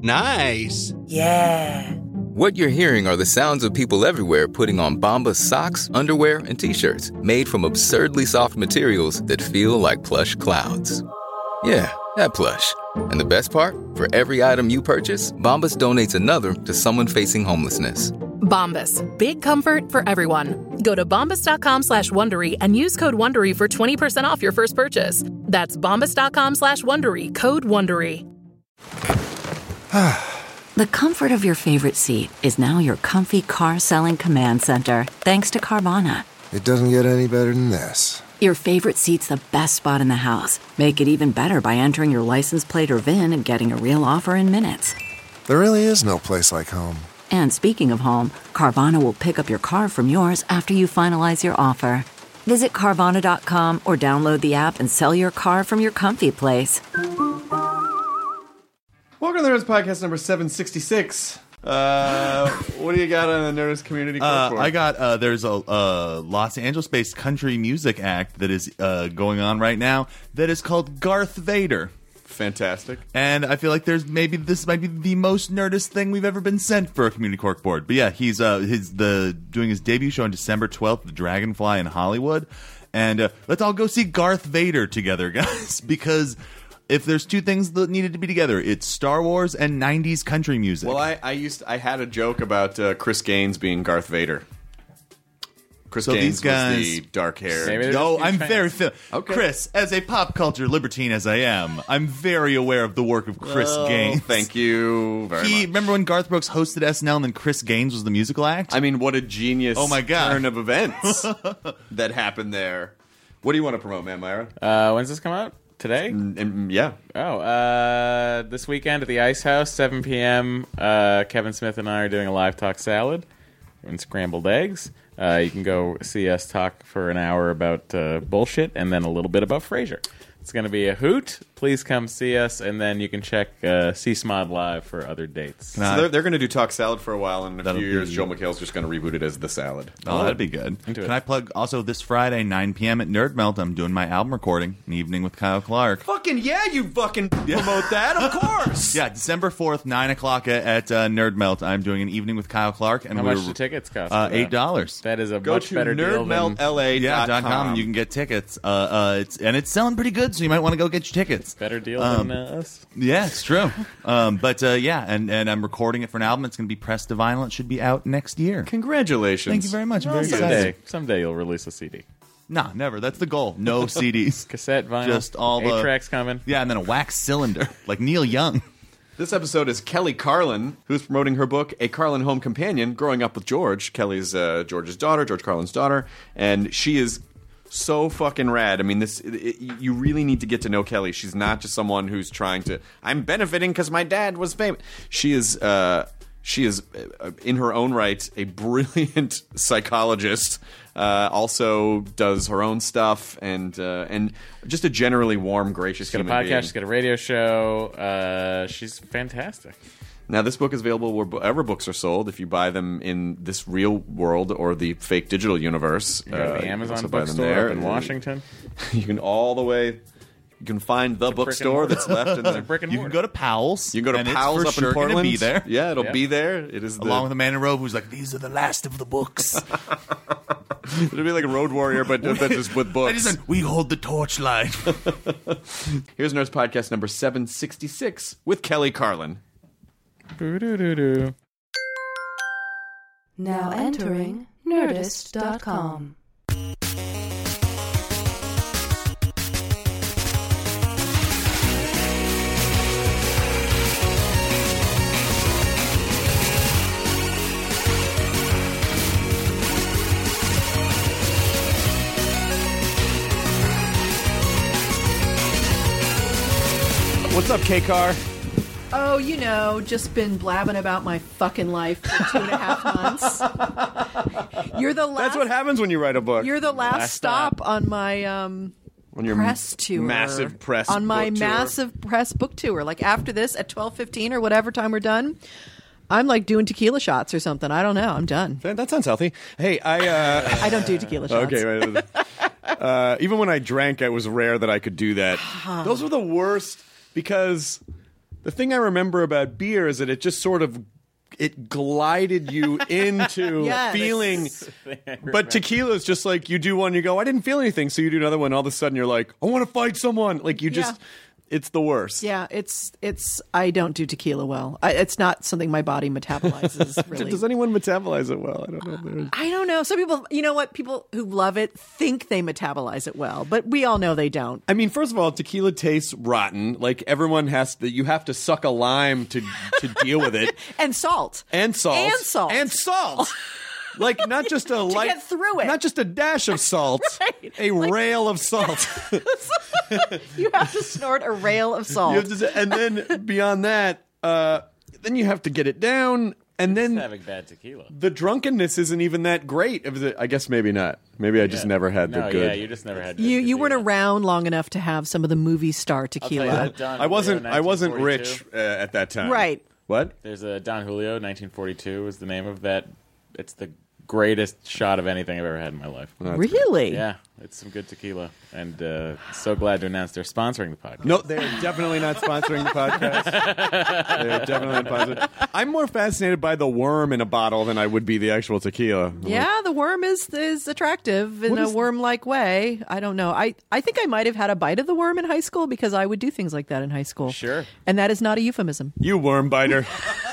Nice. Yeah. What you're hearing are the sounds of people everywhere putting on Bombas socks, underwear, and T-shirts made from absurdly soft materials that feel like plush clouds. Yeah, that plush. And the best part? For every item you purchase, Bombas donates another to someone facing homelessness. Bombas. Big comfort for everyone. Go to bombas.com/Wondery and use code Wondery for 20% off your first purchase. That's bombas.com/Wondery, code Wondery. The comfort of your favorite seat is now your comfy car selling command center, thanks to Carvana. It doesn't get any better than this. Your favorite seat's the best spot in the house. Make it even better by entering your license plate or VIN and getting a real offer in minutes. There really is no place like home. And speaking of home, Carvana will pick up your car from yours after you finalize your offer. Visit Carvana.com or download the app and sell your car from your comfy place. Welcome to the Nerdist Podcast number 766. What do you got on the Nerdist Community Corkboard? I got, there's a Los Angeles-based country music act that is going on right now that is called Garth Vader. Fantastic. And I feel like this might be the most Nerdist thing we've ever been sent for a community corkboard. But yeah, he's doing his debut show on December 12th, the Dragonfly in Hollywood. And let's all go see Garth Vader together, guys, because if there's two things that needed to be together, it's Star Wars and 90s country music. Well, I had a joke about Chris Gaines being Garth Vader. Chris Gaines was the dark hair. No, I'm very okay. Chris, as a pop culture libertine as I am, I'm very aware of the work of Chris Gaines. Thank you very much. Remember when Garth Brooks hosted SNL and then Chris Gaines was the musical act? I mean, what a genius turn of events that happened there. What do you want to promote, man, Myra? When's this come out? Today? Yeah. Oh, this weekend at the Ice House, 7 p.m. Kevin Smith and I are doing a live talk salad and scrambled eggs. You can go see us talk for an hour about bullshit and then a little bit about Frasier. It's going to be a hoot. Please come see us, and then you can check C-Smod Live for other dates. So they're going to do Talk Salad for a while, and in a few years, Joel McHale's just going to reboot it as The Salad. Oh, that'd be good. Can I plug also this Friday, 9 p.m. at Nerd Melt, I'm doing my album recording, An Evening with Kyle Clark. Fucking yeah, you fucking promote that, of course. Yeah, December 4th, 9 o'clock at Nerd Melt. I'm doing An Evening with Kyle Clark. And how much do tickets cost? $8. That is a much better deal than nerdmeltla.com. And you can get tickets. It's selling pretty good, so you might want to go get your tickets. Better deal than us. Yeah, it's true. And I'm recording it for an album. It's going to be pressed to vinyl. It should be out next year. Congratulations. Thank you very much. I'm very excited. Someday you'll release a CD. Nah, never. That's the goal. No CDs. Cassette, vinyl. Just all the 8-tracks coming. Yeah, and then a wax cylinder, like Neil Young. This episode is Kelly Carlin, who's promoting her book, A Carlin Home Companion, Growing Up with George. Kelly's George's daughter, George Carlin's daughter, and she is so fucking rad. I mean, you really need to get to know Kelly. She's not just someone who's trying to, I'm benefiting because my dad was famous. She is in her own right a brilliant psychologist. Also does her own stuff and just a generally warm, gracious human being. She's got a podcast. She's got a radio show. She's fantastic. Now, this book is available wherever books are sold. If you buy them in this real world or the fake digital universe, you go to the Amazon bookstore up in Washington. You can all the way. You can find the bookstore that's left in there. You can go to Powell's. You can go to Powell's up in Portland. Be there. Yeah, it'll be there. It is along with a man in a robe who's like, "These are the last of the books." It'll be like a Road Warrior, but just with books. We hold the torchlight. Here's Nerds Podcast number 766 with Kelly Carlin. Now entering Nerdist.com. What's up, K-Car? Oh, just been blabbing about my fucking life for 2.5 months. You're the last. That's what happens when you write a book. You're the last stop on my on your press tour. Massive press on my book massive press book tour. Like after this at 12:15 or whatever time we're done, I'm like doing tequila shots or something. I don't know. I'm done. That sounds healthy. Hey, I don't do tequila shots. Okay. Right. Even when I drank, it was rare that I could do that. Those were the worst because The thing I remember about beer is that it just sort of it glided you into Yes. feeling. But tequila is just like you do one, you go, I didn't feel anything, so you do another one. All of a sudden, you're like, I want to fight someone. Like you just, it's the worst. Yeah, it's. I don't do tequila well. It's not something my body metabolizes. Really, Does anyone metabolize it well? I don't know. I don't know. Some people, you know what? People who love it think they metabolize it well, but we all know they don't. I mean, first of all, tequila tastes rotten. Like everyone has to, you have to suck a lime to deal with it. And salt. And salt. And salt. And salt. Like not just a light, get through it. not just a dash of salt, Right. a rail of salt. You have to snort a rail of You salt. have to, and then beyond that, then you have to get it down, and then having bad tequila. the drunkenness isn't even that great. I guess maybe not. Maybe I just never had the good. Yeah, you just never had. Good You weren't tequila. around long enough to have some of the movie star I'll tell tequila. you that, Don I wasn't. Julio, I wasn't 1942. rich at that time. Right. What? There's a Don Julio, 1942 is the name of that. It's the greatest shot of anything I've ever had in my life. Really? Yeah, it's some good tequila, and so glad to announce they're sponsoring the podcast. No, they're definitely not sponsoring the podcast. They're definitely not sponsoring. I'm more fascinated by the worm in a bottle than I would be the actual tequila. Yeah, the worm is attractive in What a is- worm-like way. I don't know. I think I might have had a bite of the worm in high school because I would do things like that in high school. Sure. And that is not a euphemism. You worm biter.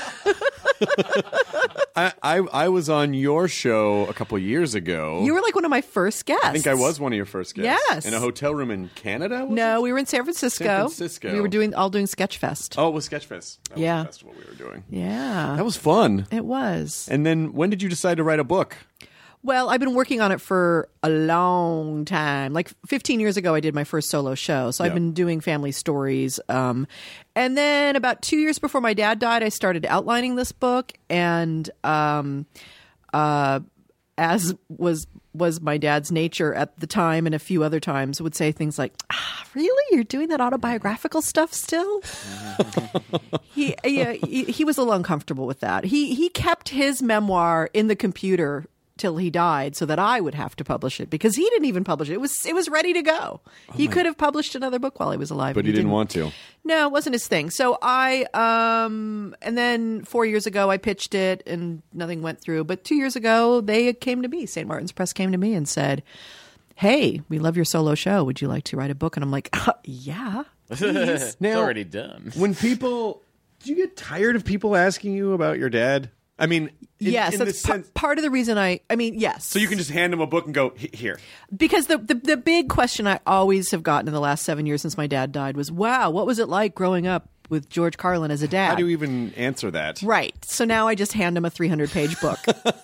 I was on your show a couple years ago. You were like one of my first guests. I think I was one of your first guests. Yes. In a hotel room in Canada? was No, it? we were in San Francisco. San Francisco. We were doing Sketchfest. Oh, it was Sketchfest. That Yeah. was the festival we were doing. Yeah. That was fun. It was. And then when did you decide to write a book? Well, I've been working on it for a long time. Like 15 years ago, I did my first solo show. So I've Yeah. been doing family stories. And then about 2 years before my dad died, I started outlining this book. And as was my dad's nature at the time and a few other times, would say things like, really? You're doing that autobiographical stuff still? He was a little uncomfortable with that. He kept his memoir in the computer till he died so that I would have to publish it because he didn't even publish it. It was ready to go. He could have published another book while he was alive. But he didn't want to. No, it wasn't his thing. So and then 4 years ago I pitched it and nothing went through. But 2 years ago they came to me. St. Martin's Press came to me and said, hey, we love your solo show. Would you like to write a book? And I'm like, yeah. It's Now- already done. When people, do you get tired of people asking you about your dad? I mean, Yes, in the that's sense, part of the reason I mean, yes. so you can just hand them a book and go, here. Because the big question I always have gotten in the last 7 years since my dad died was, wow, what was it like growing up with George Carlin as a dad? How do you even answer that? Right. So now I just hand him a 300-page book.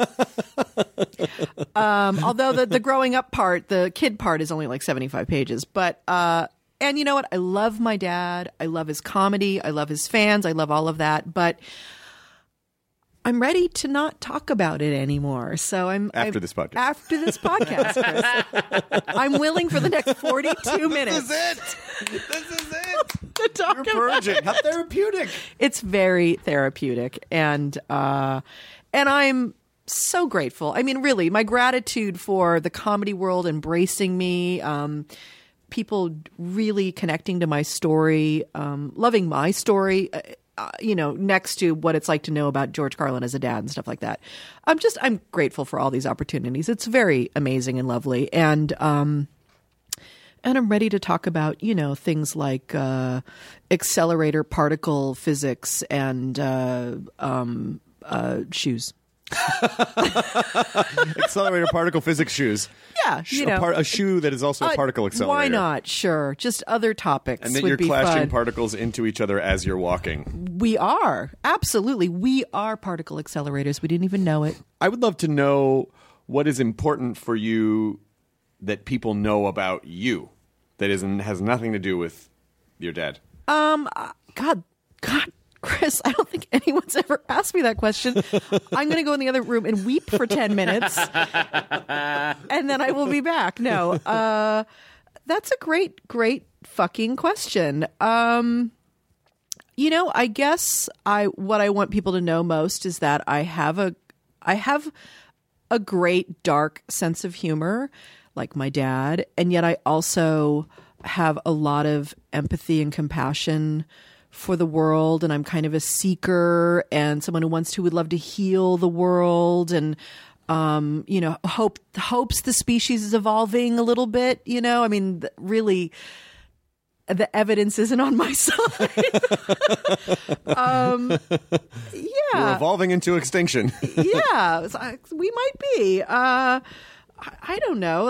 Although the growing up part, the kid part is only like 75 pages. But, and you know what? I love my dad. I love his comedy. I love his fans. I love all of that. But I'm ready to not talk about it anymore. So After this podcast. After this podcast, Chris. I'm willing for the next 42 minutes. This is it. To talk You're about purging. How therapeutic. it's very therapeutic and I'm so grateful. I mean, really, my gratitude for the comedy world embracing me, people really connecting to my story, loving my story, next to what it's like to know about George Carlin as a dad and stuff like that. I'm grateful for all these opportunities. It's very amazing and lovely. And I'm ready to talk about, things like accelerator particle physics and shoes. Accelerator particle physics shoes. Yeah, A shoe that is also a particle accelerator. Why not? Sure. Just other topics And then would you're be clashing fun. particles into each other as you're walking. We are. Absolutely. We are particle accelerators. We didn't even know it. I would love to know what is important for you that people know about you that has nothing to do with your dad. God, Chris, I don't think anyone's ever asked me that question. I'm going to go in the other room and weep for 10 minutes, and then I will be back. No, that's a great fucking question. I guess what I want people to know most is that I have a great dark sense of humor, like my dad, and yet I also have a lot of empathy and compassion for the world, and I'm kind of a seeker and someone who would love to heal the world, and hopes the species is evolving a little bit. I mean, really, the evidence isn't on my side. We're evolving into extinction. Yeah, we might be. I don't know.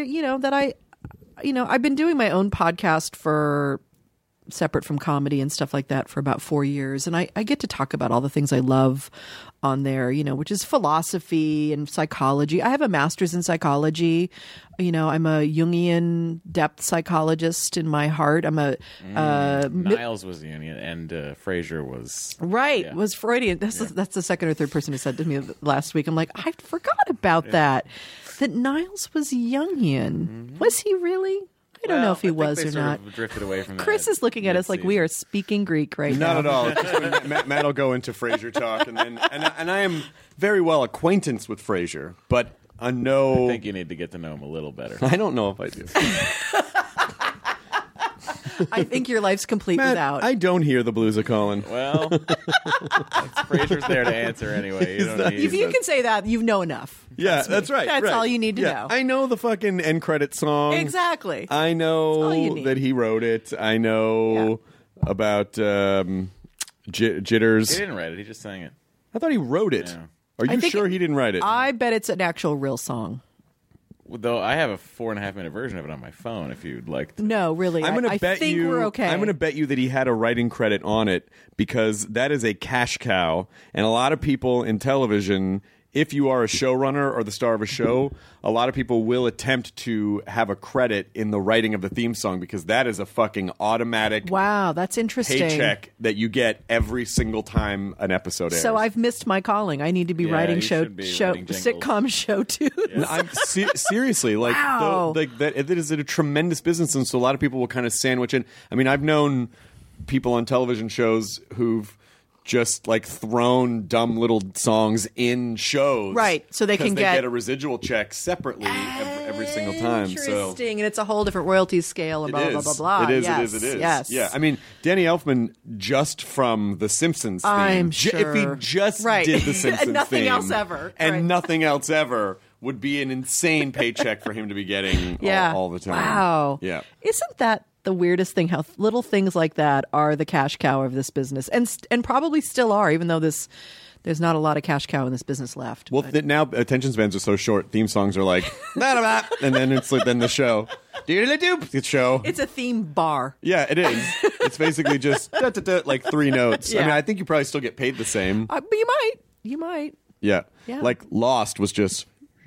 I've been doing my own podcast for separate from comedy and stuff like that for about 4 years. And I get to talk about all the things I love on there, which is philosophy and psychology. I have a master's in psychology. I'm a Jungian depth psychologist in my heart. I'm a Niles was Jungian and Frasier was was Freudian. That's the second or third person who said to me last week. I'm like, I forgot about that Niles was Jungian. Was he really? I don't know if he was or not. Drifted away from Chris is looking at us like we are speaking Greek right now. Not at all. Just when Matt will go into Frasier talk, and I am very well acquainted with Frasier, but I think you need to get to know him a little better. I don't know if I do. I think your life's complete Matt, without. I don't hear the blues are calling. Well, Frasier's there to answer anyway. If you can say that, you know enough. Yeah, that's right. That's all you need to know. I know the fucking end credit song. Exactly. I know that he wrote it. I know about Jitters. He didn't write it. He just sang it. I thought he wrote it. Yeah. Are you sure he didn't write it? I bet it's an actual real song. Though I have a 4.5-minute version of it on my phone if you'd like to. No, really. I think we're okay. I'm going to bet you that he had a writing credit on it because that is a cash cow. And a lot of people in television, if you are a showrunner or the star of a show, a lot of people will attempt to have a credit in the writing of the theme song because that is a fucking automatic wow, that's interesting. Paycheck that you get every single time an episode airs. So I've missed my calling. I need to be writing sitcom show tunes. Yeah. I'm seriously like wow. that. It is a tremendous business, and so a lot of people will kind of sandwich in. I mean, I've known people on television shows who've just like thrown dumb little songs in shows, right? So they can get a residual check separately every single time. Interesting, and it's a whole different royalty scale and blah blah blah blah. It is. Yes. Yeah. I mean, Danny Elfman just from The Simpsons theme. I'm sure if he just did The Simpsons and nothing theme, else ever, and nothing else ever, would be an insane paycheck for him to be getting all the time. Wow. Yeah. Isn't that the weirdest thing, how little things like that are the cash cow of this business, and probably still are, even though there's not a lot of cash cow in this business left. Well, now attention spans are so short. Theme songs are like, and then it's like, then the show, it's show. It's a theme bar. Yeah, it is. It's basically just like 3 notes. Yeah. I mean, I think you probably still get paid the same. But you might. Yeah. Yeah. Like Lost was just.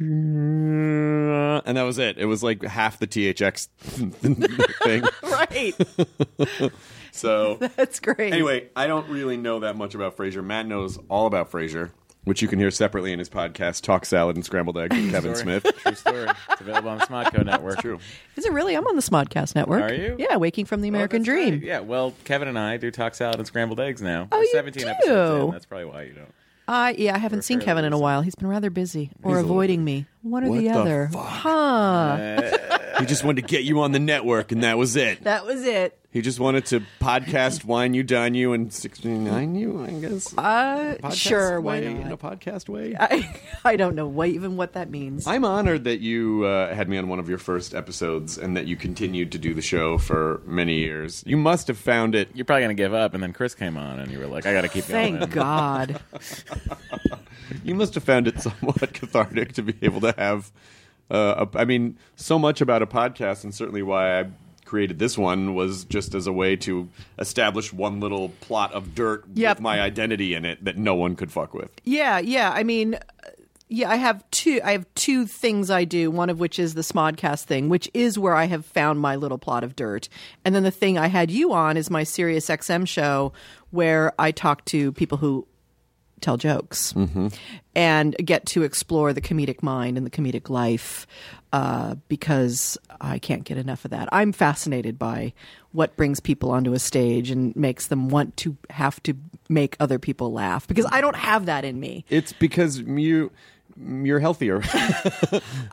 And that was it. It was like half the THX thing. Right. So that's great. Anyway, I don't really know that much about Frasier. Matt knows all about Frasier, which you can hear separately in his podcast, Talk Salad and Scrambled Eggs with Kevin Smith. True story. It's available on the Smodco Network. True. Is it really? I'm on the Smodcast Network. Are you? Yeah, Waking from the American Dream. Right. Yeah, well, Kevin and I do Talk Salad and Scrambled Eggs now. Oh, We're you 17 do? episodes in. That's probably why you don't. I haven't seen Kevin in a while. He's been rather busy or avoiding me. One or What the the other. fuck? Huh. He just wanted to get you on the network, and that was it. That was it. He just wanted to podcast Wine You, Dine You, and 69 You, I guess. Podcast Sure, why way, not? In a podcast way. I don't know even what that means. I'm honored that you had me on one of your first episodes and that you continued to do the show for many years. You must have found it. You're probably going to give up, and then Chris came on, and you were like, I got to keep going. Thank God. You must have found it somewhat cathartic to be able to have, I mean, so much about a podcast, and certainly why I created this one was just as a way to establish one little plot of dirt with my identity in it that no one could fuck with. Yeah. I mean, I have two things I do, one of which is the Smodcast thing, which is where I have found my little plot of dirt. And then the thing I had you on is my Sirius XM show where I talk to people who tell jokes and get to explore the comedic mind and the comedic life because I can't get enough of that. I'm fascinated by what brings people onto a stage and makes them want to have to make other people laugh because I don't have that in me. It's because you're healthier.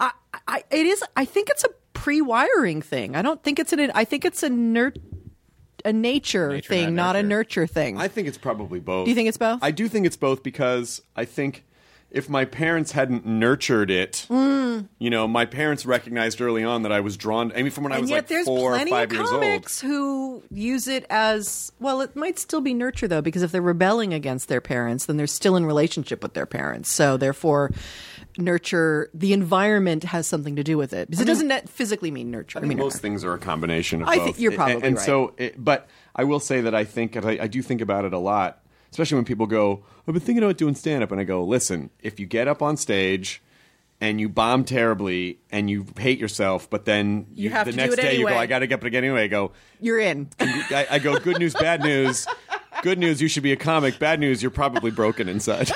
It is. I think it's a pre-wiring thing. I don't think it's I think it's a nature thing, not a nurture thing. I think it's probably both. Do you think it's both? I do think it's both because I think if my parents hadn't nurtured it, my parents recognized early on that I was drawn. I mean, from when I was like 4 or 5 years old. There's plenty of comics who use it as well. It might still be nurture though, because if they're rebelling against their parents, then they're still in relationship with their parents. So therefore, nurture, the environment has something to do with it because it doesn't physically mean nurture. I mean, most things are a combination of I both. think you're probably and right. So, but I will say that I do think about it a lot. Especially when people go, I've been thinking about doing stand-up. And I go, listen, if you get up on stage and you bomb terribly and you hate yourself, but then you have the to next do it day anyway. you go, I got to get up again anyway. I go, you're in. I go, good news, bad news. Good news, you should be a comic. Bad news, you're probably broken inside.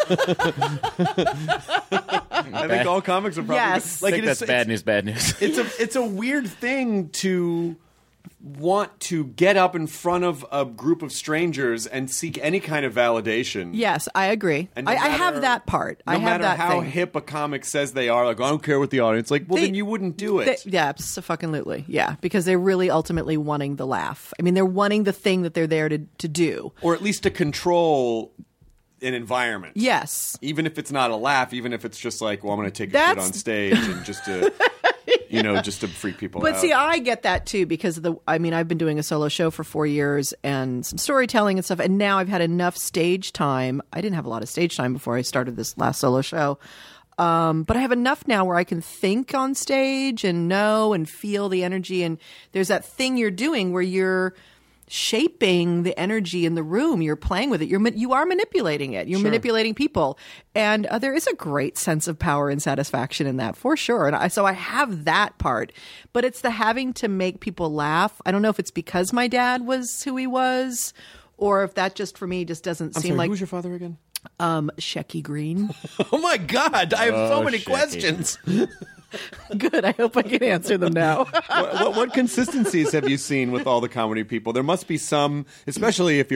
I think all comics are probably... Yes. I think that's bad news, bad news. It's a weird thing to want to get up in front of a group of strangers and seek any kind of validation. Yes, I agree. And no I matter- have that part. No I have matter that how thing. hip a comic says they are, like, I don't care what the audience, like, well, then you wouldn't do it. Yeah, absolutely. Yeah, because they're really ultimately wanting the laugh. I mean, they're wanting the thing that they're there to do. Or at least to control an environment. Yes. Even if it's not a laugh, even if it's just like, well, I'm going to take a shit on stage and just to... just to freak people out. But see, I get that too because I've been doing a solo show for 4 years and some storytelling and stuff, and now I've had enough stage time. I didn't have a lot of stage time before I started this last solo show, but I have enough now where I can think on stage and know and feel the energy. And there's that thing you're doing where you're shaping the energy in the room. You're playing with it. You are manipulating it. You're manipulating people. And there is a great sense of power and satisfaction in that, for sure. And so I have that part. But it's the having to make people laugh. I don't know if it's because my dad was who he was or if that just for me just doesn't seem like... Who's your father again? Shecky Green. Oh my God, I have so many Shecky. questions. Good. I hope I can answer them now. What consistencies have you seen with all the comedy people? There must be some, especially if you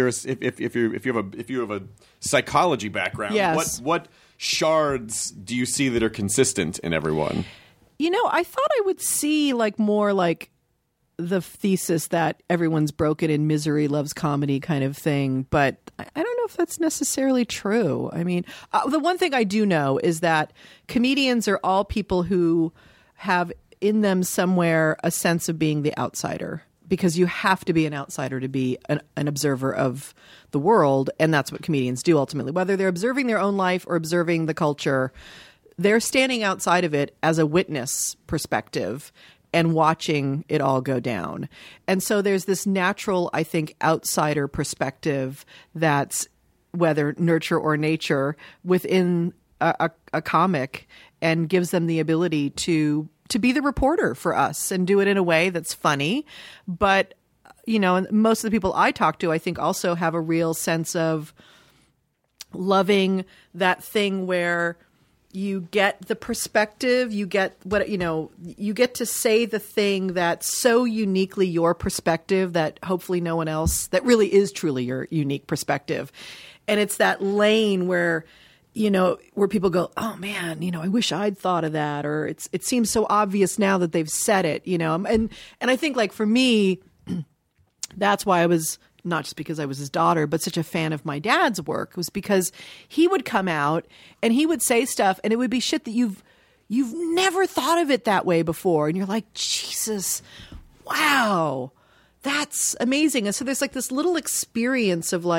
have a psychology background. Yes. What shards do you see that are consistent in everyone? I thought I would see more like the thesis that everyone's broken and misery loves comedy kind of thing, but I don't know if that's necessarily true. I mean, the one thing I do know is that comedians are all people who have in them somewhere a sense of being the outsider, because you have to be an outsider to be an observer of the world, and that's what comedians do ultimately. Whether they're observing their own life or observing the culture, they're standing outside of it as a witness perspective and watching it all go down. And so there's this natural, I think, outsider perspective that's whether nurture or nature within a comic, and gives them the ability to be the reporter for us and do it in a way that's funny. But, and most of the people I talk to, I think also have a real sense of loving that thing where you get the perspective, you get you get to say the thing that's so uniquely your perspective that hopefully no one else, that really is truly your unique perspective. And it's that lane where, where people go, oh man, I wish I'd thought of that. Or it seems so obvious now that they've said it, and I think for me, that's why I was, not just because I was his daughter, but such a fan of my dad's work, was because he would come out and he would say stuff and it would be shit that you've never thought of it that way before. And you're like, Jesus, wow, that's amazing. And so there's this little experience of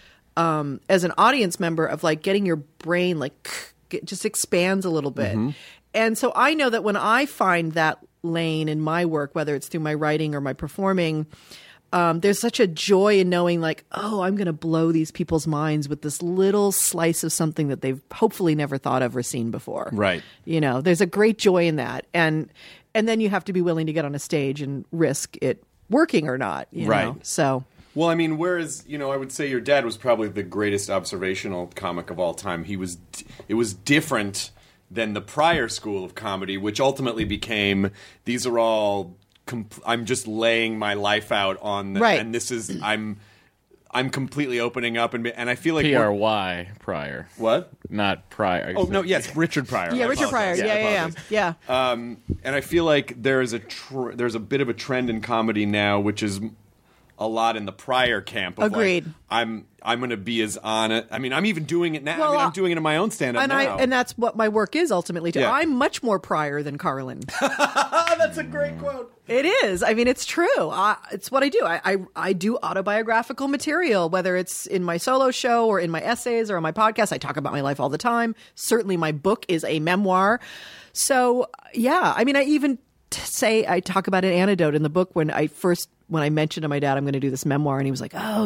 as an audience member of getting your brain just expands a little bit. Mm-hmm. And so I know that when I find that lane in my work, whether it's through my writing or my performing, there's such a joy in knowing I'm going to blow these people's minds with this little slice of something that they've hopefully never thought of or seen before. Right. There's a great joy in that. And then you have to be willing to get on a stage and risk it working or not. Right. Know? So. Well, I mean, whereas, I would say your dad was probably the greatest observational comic of all time. It was different than the prior school of comedy, which ultimately became, these are all... I'm just laying my life out on, right. And this is I'm completely opening up, and I feel like P-R-Y Pryor. What? Not Pryor. Oh no, yes, Richard Pryor. Yeah, Richard Pryor. Yeah. And I feel like there's a bit of a trend in comedy now, which is a lot in the prior camp. Of Agreed. Like, I'm going to be as on it. I mean, I'm even doing it now. Well, I mean, I'm doing it in my own stand-up now. And that's what my work is ultimately too. Yeah. I'm much more prior than Carlin. That's a great quote. It is. I mean, it's true. It's what I do. I do autobiographical material, whether it's in my solo show or in my essays or on my podcast. I talk about my life all the time. Certainly my book is a memoir. So, yeah. I mean, I even say I talk about an anecdote in the book when I mentioned to my dad I'm going to do this memoir, and he was like, "Oh,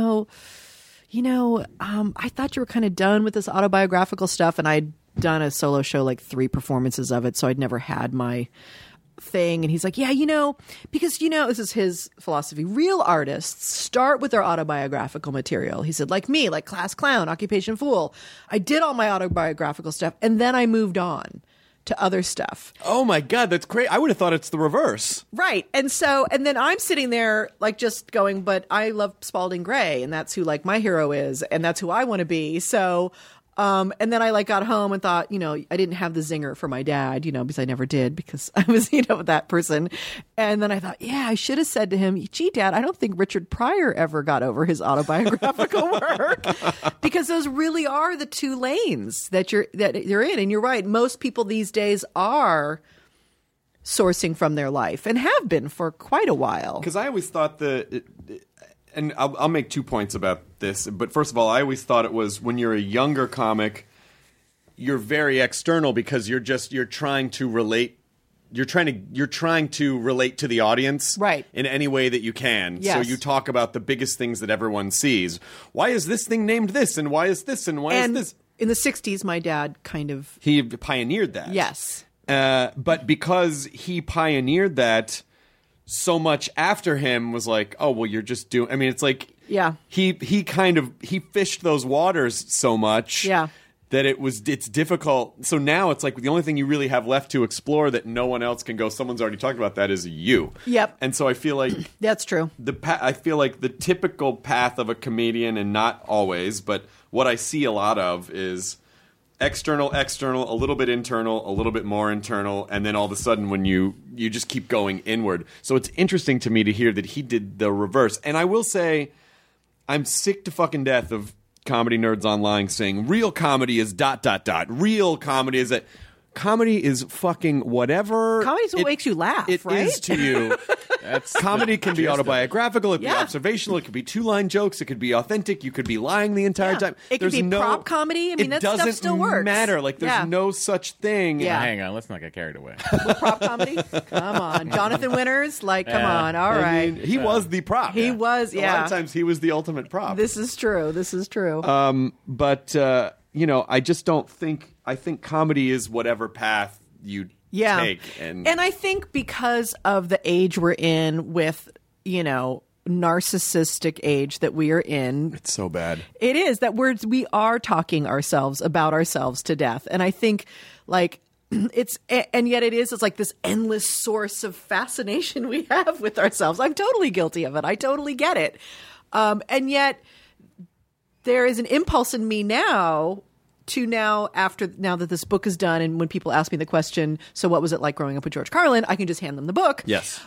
I thought you were kind of done with this autobiographical stuff," and I'd done a solo show, like 3 performances of it, so I'd never had my thing. And he's like, "Yeah, because this is his philosophy. Real artists start with their autobiographical material." He said, "Like me, like Class Clown, Occupation Fool. I did all my autobiographical stuff, and then I moved on to other stuff." Oh my God, that's great. I would have thought it's the reverse. Right. And then I'm sitting there like just going, but I love Spalding Gray, and that's who like my hero is, and that's who I want to be. So, and then I like got home and thought, I didn't have the zinger for my dad, because I never did, because I was, that person. And then I thought, yeah, I should have said to him, "Gee, Dad, I don't think Richard Pryor ever got over his autobiographical work," because those really are the 2 lanes that you're in. And you're right. Most people these days are sourcing from their life and have been for quite a while. Because I always thought and I'll make 2 points about this. But first of all, I always thought it was when you're a younger comic, you're very external because you're trying to relate. You're trying to relate to the audience, right, in any way that you can. Yes. So you talk about the biggest things that everyone sees. Why is this thing named this, and why is this, and why is this? In the 60s, my dad he pioneered that. Yes. But because he pioneered that, so much after him was like, oh, well, you're just doing... I mean, it's like... Yeah. He fished those waters so much... Yeah. That it's difficult. So now it's like the only thing you really have left to explore that no one else can go, someone's already talked about that, is you. Yep. And so I feel like... That's true. I feel like the typical path of a comedian, and not always, but what I see a lot of is... external, a little bit internal, a little bit more internal, and then all of a sudden when you just keep going inward. So it's interesting to me to hear that he did the reverse. And I will say, I'm sick to fucking death of comedy nerds online saying real comedy is ... Real comedy is that... Comedy is fucking whatever. Comedy is what makes you laugh, it right? It is to you. Comedy can be autobiographical. It can be Yeah. observational. It could be 2-line jokes. It could be authentic. You could be lying the entire time. It could be prop comedy. I mean, that stuff still works. It doesn't matter. Like, there's no such thing. Yeah. Hang on, let's not get carried away. With prop comedy? Come on. Jonathan Winters? Like, come on. All right. I mean, he was the prop. He was, A lot of times he was the ultimate prop. This is true. But, I just don't think... I think comedy is whatever path you take. And I think because of the age we're in with, narcissistic age that we are in. It's so bad. It is that we are talking about ourselves to death. And I think like it's like this endless source of fascination we have with ourselves. I'm totally guilty of it. I totally get it. And yet there is an impulse in me now that this book is done, and when people ask me the question, so what was it like growing up with George Carlin, I can just hand them the book. Yes.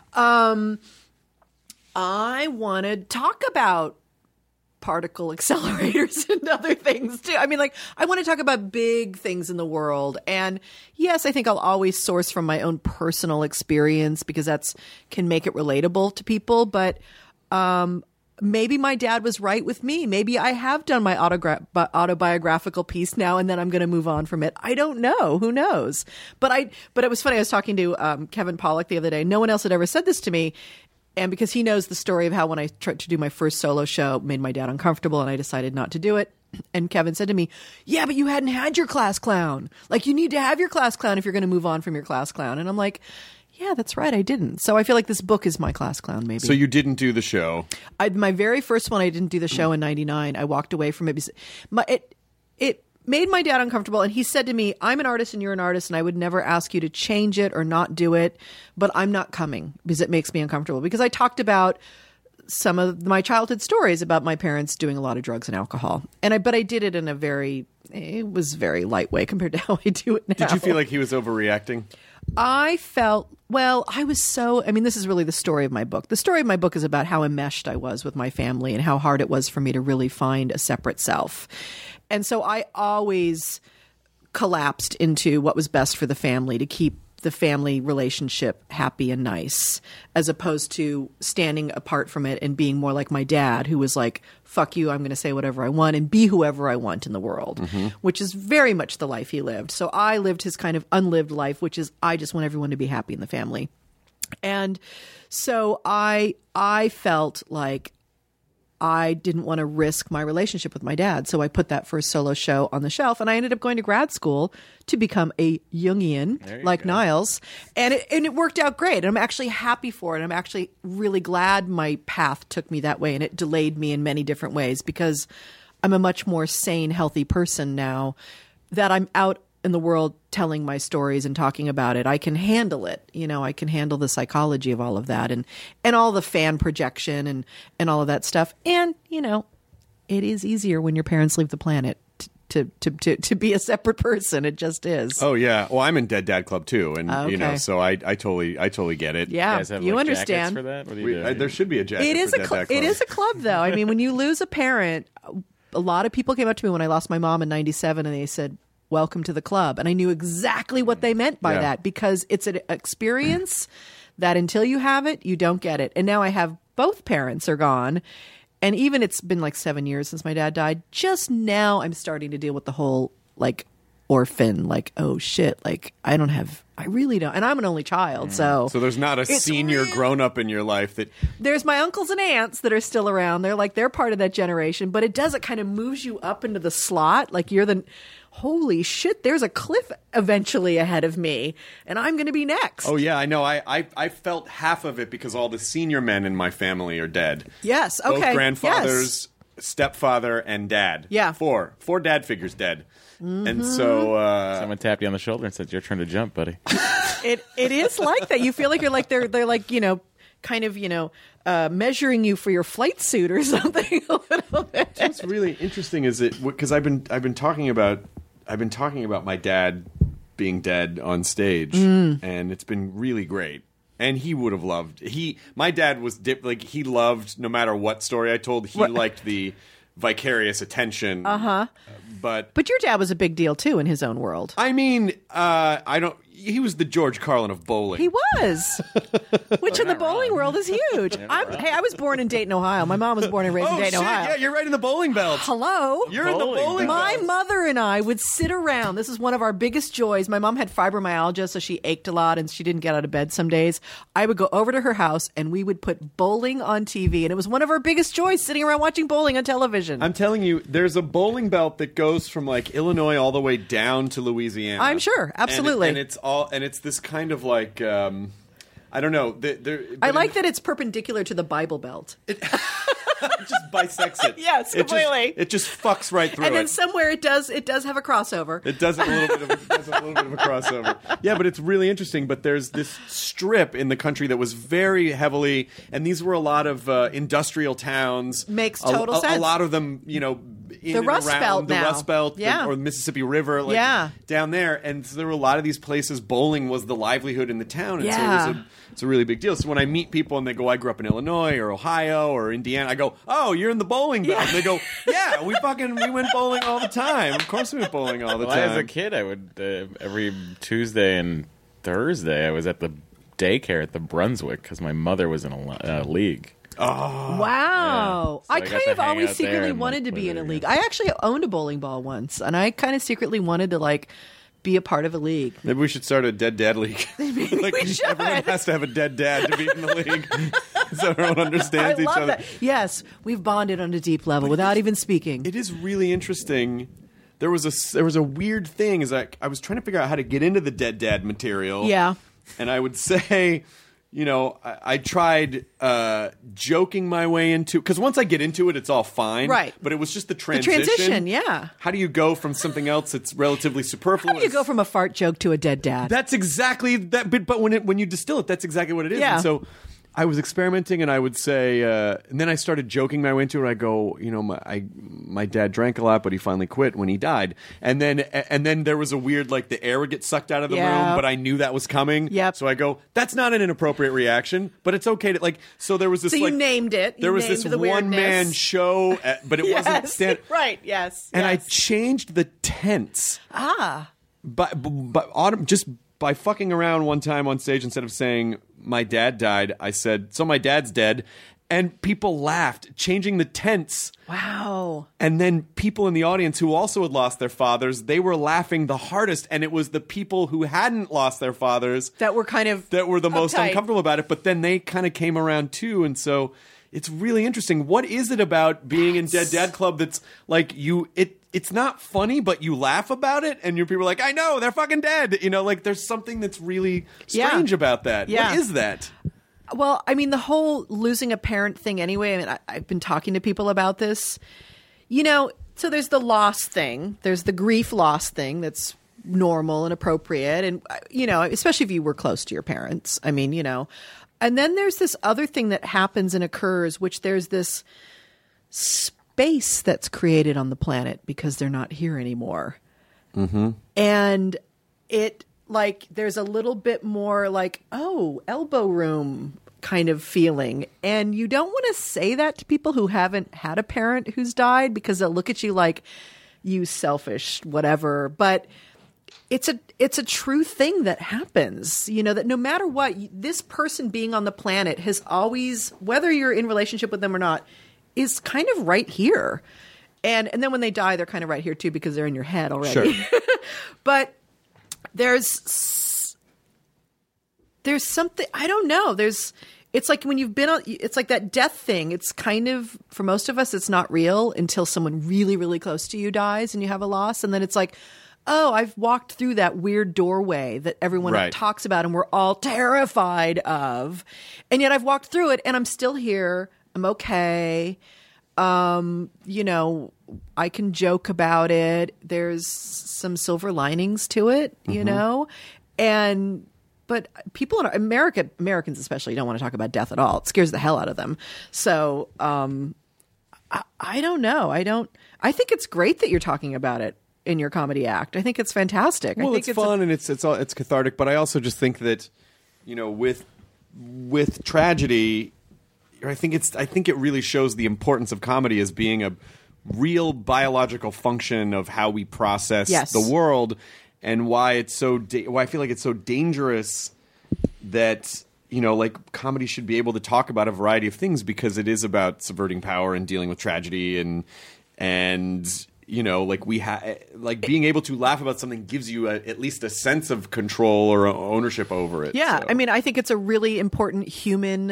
I want to talk about particle accelerators and other things too. I mean, like, I want to talk about big things in the world. And yes, I think I'll always source from my own personal experience because can make it relatable to people. But maybe my dad was right with me. Maybe I have done my autobiographical piece now, and then I'm going to move on from it. I don't know. Who knows? But it was funny. I was talking to Kevin Pollak the other day. No one else had ever said this to me. And because he knows the story of how when I tried to do my first solo show, it made my dad uncomfortable, and I decided not to do it. And Kevin said to me, "Yeah, but you hadn't had your class clown. Like, you need to have your class clown if you're going to move on from your class clown." And I'm like, yeah, that's right. I didn't. So I feel like this book is my class clown, maybe. So you didn't do the show. My very first one, I didn't do the show in 99. I walked away from it because it made my dad uncomfortable. And he said to me, "I'm an artist and you're an artist, and I would never ask you to change it or not do it, but I'm not coming because it makes me uncomfortable." Because I talked about some of my childhood stories about my parents doing a lot of drugs and alcohol. But I did it in it was very lightweight compared to how I do it now. Did you feel like he was overreacting? I felt, well, I was so, I mean, this is really the story of my book. The story of my book is about how enmeshed I was with my family and how hard it was for me to really find a separate self. And so I always collapsed into what was best for the family to keep the family relationship happy and nice, as opposed to standing apart from it and being more like my dad, who was like, fuck you, I'm going to say whatever I want and be whoever I want in the world, which is very much the life he lived. So I lived his kind of unlived life, which is I just want everyone to be happy in the family. And so I felt like I didn't want to risk my relationship with my dad. So I put that first solo show on the shelf, and I ended up going to grad school to become a Jungian like Niles. And it worked out great. And I'm actually happy for it. I'm actually really glad my path took me that way, and it delayed me in many different ways because I'm a much more sane, healthy person now that I'm out in the world telling my stories and talking about it. I can handle it. You know, I can handle the psychology of all of that and all the fan projection and all of that stuff. And, you know, it is easier when your parents leave the planet to be a separate person. It just is. Oh yeah. Well, I'm in Dead Dad Club too, and you know, so I totally get it. Yeah, You guys have, you like, understand. jackets for that? What do you do? There should be a jacket. It is for a Dead Dad Club. it is a club though. I mean, when you lose a parent, a lot of people came up to me when I lost my mom in '97, and they said, "Welcome to the club," and I knew exactly what they meant by that, because it's an experience that until you have it, you don't get it. And now I have both parents are gone. And even it's been like 7 years since my dad died. Just now I'm starting to deal with the whole like orphan, like, oh shit, like I really don't. And I'm an only child. So there's not a senior grown up in your life that. There's my uncles and aunts that are still around. They're part of that generation, but it kind of moves you up into the slot. Like you're holy shit, there's a cliff eventually ahead of me, and I'm going to be next. Oh yeah, I know. I felt half of it because all the senior men in my family are dead. Yes, okay. Both grandfathers, stepfather, and dad. Yeah. Four dad figures dead. And so Someone tapped you on the shoulder and said, "Your turn to jump, buddy." It is like that. You feel like you're like they're like, you know, kind of, you know, measuring you for your flight suit or something a little bit. what's really interesting is it because I've been talking about my dad being dead on stage, and it's been really great. And he would have loved. My dad was he loved no matter what story I told. He liked the vicarious attention. But your dad was a big deal too in his own world. I mean, he was the George Carlin of bowling. He was, which in the bowling world is huge. I was born in Dayton, Ohio. My mom was born and raised in Dayton, Ohio. Yeah, you're right in the bowling belt. Hello, you're in the bowling My belt. mother and I would sit around. This is one of our biggest joys. My mom had fibromyalgia, so she ached a lot and she didn't get out of bed some days. I would go over to her house and we would put bowling on TV, and it was one of our biggest joys, sitting around watching bowling on television. I'm telling you, there's a bowling belt that goes from like Illinois all the way down to Louisiana. I'm sure, absolutely. And it's this kind of like I don't know. I like that it's perpendicular to the Bible Belt. It just bisects it. Yes, completely. It just fucks right through it. And then somewhere it does have a crossover. It does have a little bit of a crossover. Yeah, but it's really interesting. But there's this strip in the country that was very heavily, and these were a lot of industrial towns. Makes total sense. A lot of them, you know, in the and Rust around Belt the now. Rust Belt, Yeah. or the Mississippi River, down there. And so there were a lot of these places. Bowling was the livelihood in the town, and so it's a really big deal. So when I meet people and they go, "I grew up in Illinois or Ohio or Indiana," I go, "Oh, you're in the bowling belt." And they go, "Yeah, we went bowling all the time. Of course we went bowling all the time." As a kid, I would every Tuesday and Thursday I was at the daycare at the Brunswick because my mother was in a league. Oh, wow. Yeah. So I I got kind to of hang always out there secretly and, wanted to like, be in a play league. there. I actually owned a bowling ball once, and I kind of secretly wanted to like be a part of a league. maybe we should start a dead dad league. Like, we should. Everyone has to have a dead dad to be in the league, so everyone understands I each love other. that. Yes, we've bonded on a deep level without even speaking. It is really interesting. There was a weird thing. Is I was trying to figure out how to get into the dead dad material. Yeah. And I would say, you know, I tried joking my way into, because once I get into it, it's all fine. Right. But it was just the The transition. transition, yeah. How do you go from something else that's relatively superfluous? How do you go from a fart joke to a dead dad? That's exactly that. But when you distill it, that's exactly what it is. Yeah. And so I was experimenting, and I would say, and then I started joking my way into it. I go, my dad drank a lot, but he finally quit when he died. And then there was a weird, like, the air would get sucked out of the room, but I knew that was coming. Yep. So I go, that's not an inappropriate reaction, but it's okay to, like, so there was this, So you named it. There was this one-man show, but it wasn't right, yes. And I changed the tense. But Autumn, just by fucking around one time on stage, instead of saying my dad died, I said, so my dad's dead. And people laughed, changing the tense. Wow. And then people in the audience who also had lost their fathers, they were laughing the hardest. And it was the people who hadn't lost their fathers that were kind of that were the most uptight. uncomfortable about it. But then they kind of came around too. And so it's really interesting. What is it about being in Dead Dad Club that's like it's not funny, but you laugh about it, and your people are like, I know, they're fucking dead. Like, there's something that's really strange about that. Yeah. What is that? Well, I mean, the whole losing a parent thing anyway, I mean, I've been talking to people about this. So there's the loss thing. There's the grief loss thing that's normal and appropriate. And, especially if you were close to your parents. I mean, And then there's this other thing that happens and occurs, which there's this space that's created on the planet because they're not here anymore. Mm-hmm. And it, like, there's a little bit more like, elbow room kind of feeling. And you don't want to say that to people who haven't had a parent who's died, because they'll look at you like, you selfish, whatever. But it's a true thing that happens, that no matter what, this person being on the planet has always, whether you're in relationship with them or not, is kind of right here. And then when they die, they're kind of right here too, because they're in your head already. Sure. But there's something, I don't know. It's like when you've been on, it's like that death thing. It's kind of, for most of us, it's not real until someone really, really close to you dies and you have a loss. And then it's like, I've walked through that weird doorway that everyone talks about and we're all terrified of. And yet I've walked through it and I'm still here. I'm okay. I can joke about it. There's some silver linings to it, but people in Americans especially don't want to talk about death at all. It scares the hell out of them. So, I don't know. I think it's great that you're talking about it in your comedy act. I think it's fantastic. Well, I think it's fun and it's cathartic, but I also just think that, with tragedy, I think it really shows the importance of comedy as being a real biological function of how we process the world, and why it's why I feel like it's so dangerous that comedy should be able to talk about a variety of things, because it is about subverting power and dealing with tragedy and being able to laugh about something gives you at least a sense of control or ownership over it. Yeah, so. I mean, I think it's a really important human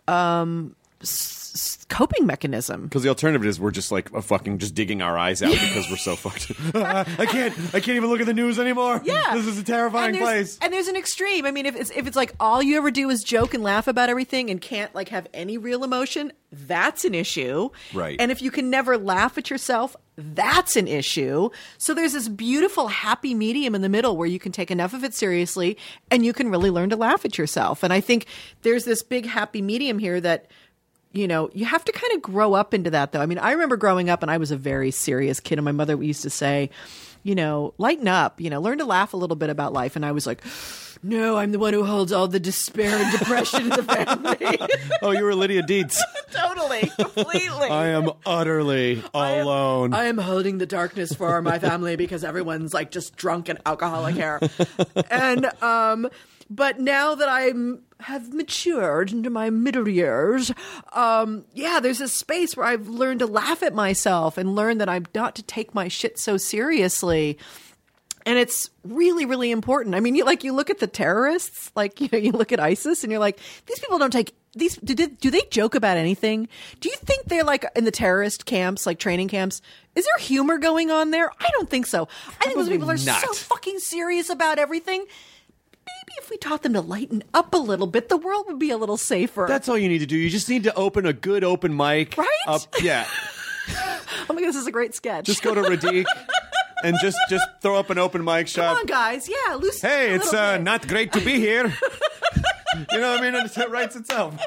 coping mechanism. Because the alternative is we're just like fucking just digging our eyes out because we're so fucked. I can't even look at the news anymore. Yeah, this is a terrifying place. And there's an extreme. I mean, if it's like all you ever do is joke and laugh about everything and can't like have any real emotion, that's an issue. Right. And if you can never laugh at yourself, that's an issue. So there's this beautiful happy medium in the middle where you can take enough of it seriously and you can really learn to laugh at yourself. And I think there's this big happy medium here that, you have to kind of grow up into that, though. I mean, I remember growing up and I was a very serious kid, and my mother used to say, lighten up, learn to laugh a little bit about life. And I was like, no, I'm the one who holds all the despair and depression in the family. Oh, you were Lydia Dietz. Totally, completely. I am utterly alone. I am holding the darkness for my family because everyone's like just drunk and alcoholic here. And, but now that have matured into my middle years, there's this space where I've learned to laugh at myself and learn that I'm not to take my shit so seriously. And it's really, really important. I mean, you look at the terrorists, you look at ISIS and you're like, these people don't take these. Do they joke about anything? Do you think they're like in the terrorist camps, like training camps? Is there humor going on there? I don't think so. I think those people are so fucking serious about everything. Maybe if we taught them to lighten up a little bit, the world would be a little safer. That's all you need to do. You just need to open a good open mic. Right? Yeah. Oh my God, this is a great sketch. Just go to Radique and just throw up an open mic shop. Come on, guys. Yeah, loosen Hey, up a it's little bit. not great to be here. You know what I mean? It writes itself.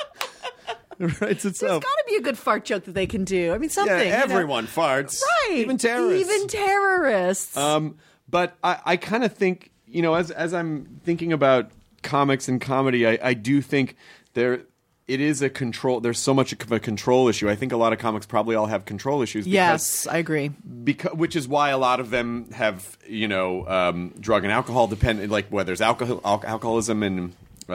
It writes itself. There's got to be a good fart joke that they can do. I mean, something. Yeah, everyone farts. Right. Even terrorists. Even terrorists. But I kind of think, as I'm thinking about comics and comedy, I do think it is a control. There's so much of a control issue. I think a lot of comics probably all have control issues. Yes, I agree. Which is why a lot of them have, drug and alcohol dependent, like whether it's alcoholism and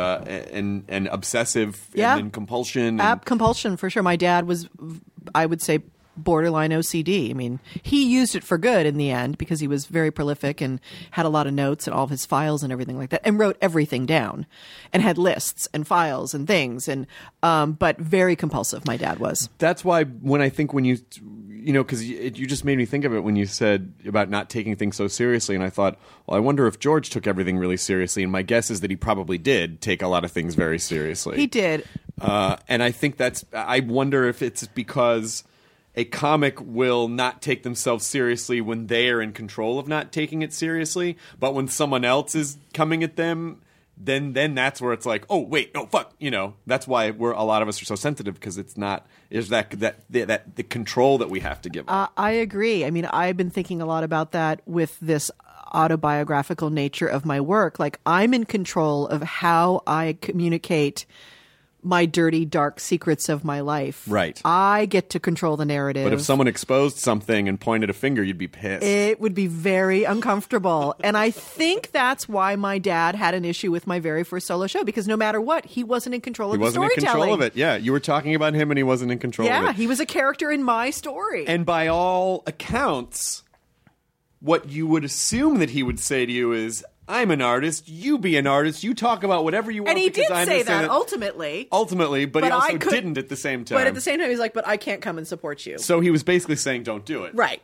obsessive and compulsion. Compulsion, for sure. My dad was, I would say, borderline OCD. I mean, he used it for good in the end because he was very prolific and had a lot of notes and all of his files and everything like that, and wrote everything down and had lists and files and things, and but very compulsive, my dad was. That's why when you because you just made me think of it when you said about not taking things so seriously, and I thought, well, I wonder if George took everything really seriously, and my guess is that he probably did take a lot of things very seriously. He did. And I think I wonder if it's because a comic will not take themselves seriously when they are in control of not taking it seriously, but when someone else is coming at them, then that's where it's like, oh wait, no, fuck, that's why a lot of us are so sensitive, because it's not, there's that the control that we have to give them. I agree. I mean, I've been thinking a lot about that with this autobiographical nature of my work. Like, I'm in control of how I communicate my dirty, dark secrets of my life. Right. I get to control the narrative. But if someone exposed something and pointed a finger, you'd be pissed. It would be very uncomfortable. And I think that's why my dad had an issue with my very first solo show, because no matter what, he wasn't in control of the storytelling. He wasn't in control of it. Yeah, you were talking about him and he wasn't in control of it. Yeah, he was a character in my story. And by all accounts, what you would assume that he would say to you is, I'm an artist, you be an artist, you talk about whatever you want. And he did say that, ultimately. But he also didn't at the same time. But at the same time, he's like, but I can't come and support you. So he was basically saying, don't do it. Right.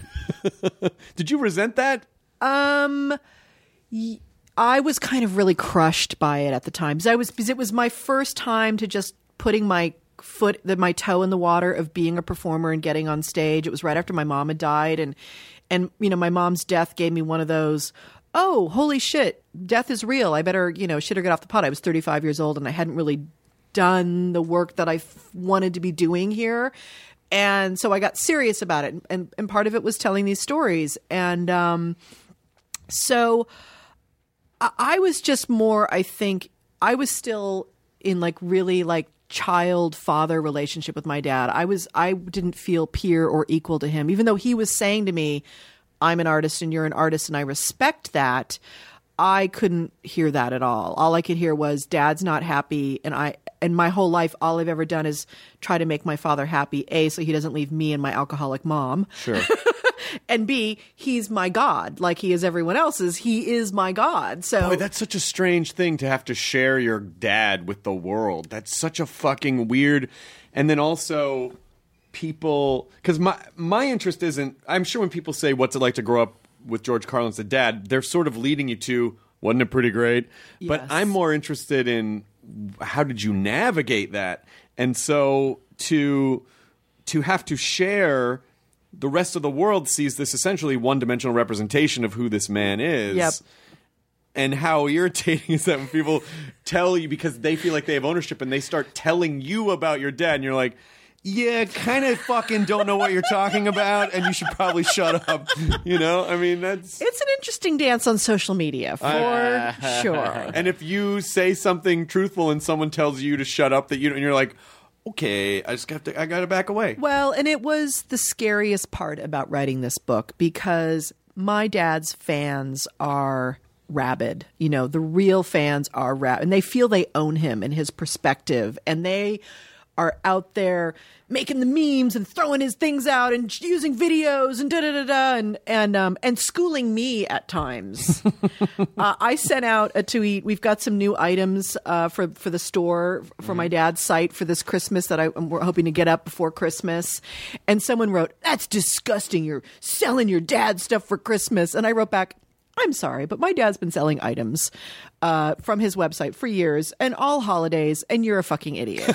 Did you resent that? I was kind of really crushed by it at the time. Because it was my first time to just putting my toe in the water of being a performer and getting on stage. It was right after my mom had died. And my mom's death gave me one of those, oh, holy shit, death is real. I better, shit or get off the pot. I was 35 years old and I hadn't really done the work that I wanted to be doing here. And so I got serious about it. And part of it was telling these stories. And so I was just more, I think, I was still in really child-father relationship with my dad. I didn't feel peer or equal to him, even though he was saying to me, I'm an artist and you're an artist and I respect that. I couldn't hear that at all. All I could hear was, Dad's not happy, and my whole life all I've ever done is try to make my father happy, A, so he doesn't leave me and my alcoholic mom. Sure. And B, he's my God. Like he is everyone else's, he is my God. So boy, that's such a strange thing to have to share your dad with the world. That's such a fucking weird. And then also people, because my interest isn't, I'm sure when people say what's it like to grow up with George Carlin as a dad, they're sort of leading you to, wasn't it pretty great? Yes. But I'm more interested in how did you navigate that? And so to have to share, the rest of the world sees this essentially one-dimensional representation of who this man is. Yep. And how irritating is that when people tell you, because they feel like they have ownership, and they start telling you about your dad, and you're like, yeah, kind of fucking don't know what you're talking about, and you should probably shut up. I mean, it's an interesting dance on social media, for sure. And if you say something truthful and someone tells you to shut up, and you're like, okay, I gotta back away. Well, and it was the scariest part about writing this book, because my dad's fans are rabid. The real fans are rabid, and they feel they own him and his perspective, and they are out there making the memes and throwing his things out and using videos and and schooling me at times. I sent out a tweet. We've got some new items for the store for my dad's site for this Christmas that we're hoping to get up before Christmas. And someone wrote, "That's disgusting. You're selling your dad's stuff for Christmas." And I wrote back, I'm sorry, but my dad's been selling items from his website for years and all holidays, and you're a fucking idiot.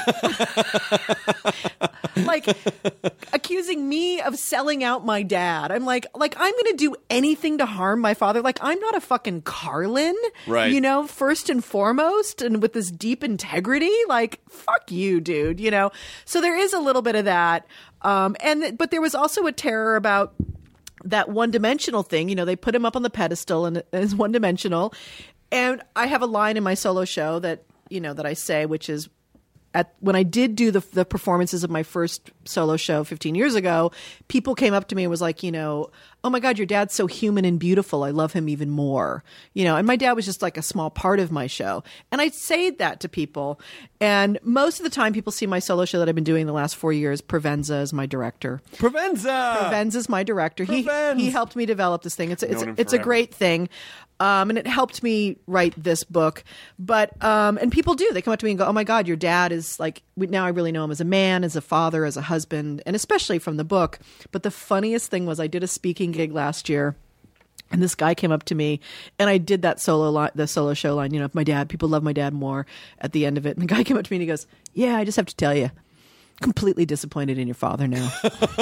Like, accusing me of selling out my dad. I'm like I'm going to do anything to harm my father. Like, I'm not a fucking Carlin, right? You know, first and foremost, and with this deep integrity. Like, fuck you, dude. You know, so there is a little bit of that, but there was also a terror about that one-dimensional thing. You know, they put him up on the pedestal and it's one-dimensional. And I have a line in my solo show that, you know, that I say, which is when I did do the performances of my first solo show 15 years ago, people came up to me and was like, you know, oh my God, your dad's so human and beautiful. I love him even more. You know, and my dad was just like a small part of my show. And I say that to people. And most of the time people see my solo show that I've been doing the last 4 years. Provenza is my director. Provenza's my director. He helped me develop this thing. It's a great thing. And it helped me write this book. But, and people do, they come up to me and go, oh my God, your dad is like, now I really know him as a man, as a father, as a husband, and especially from the book. But the funniest thing was I did a speaking gig last year. And this guy came up to me, and I did that the solo show line, you know, my dad, people love my dad more at the end of it. And the guy came up to me and he goes, yeah, I just have to tell you, completely disappointed in your father now.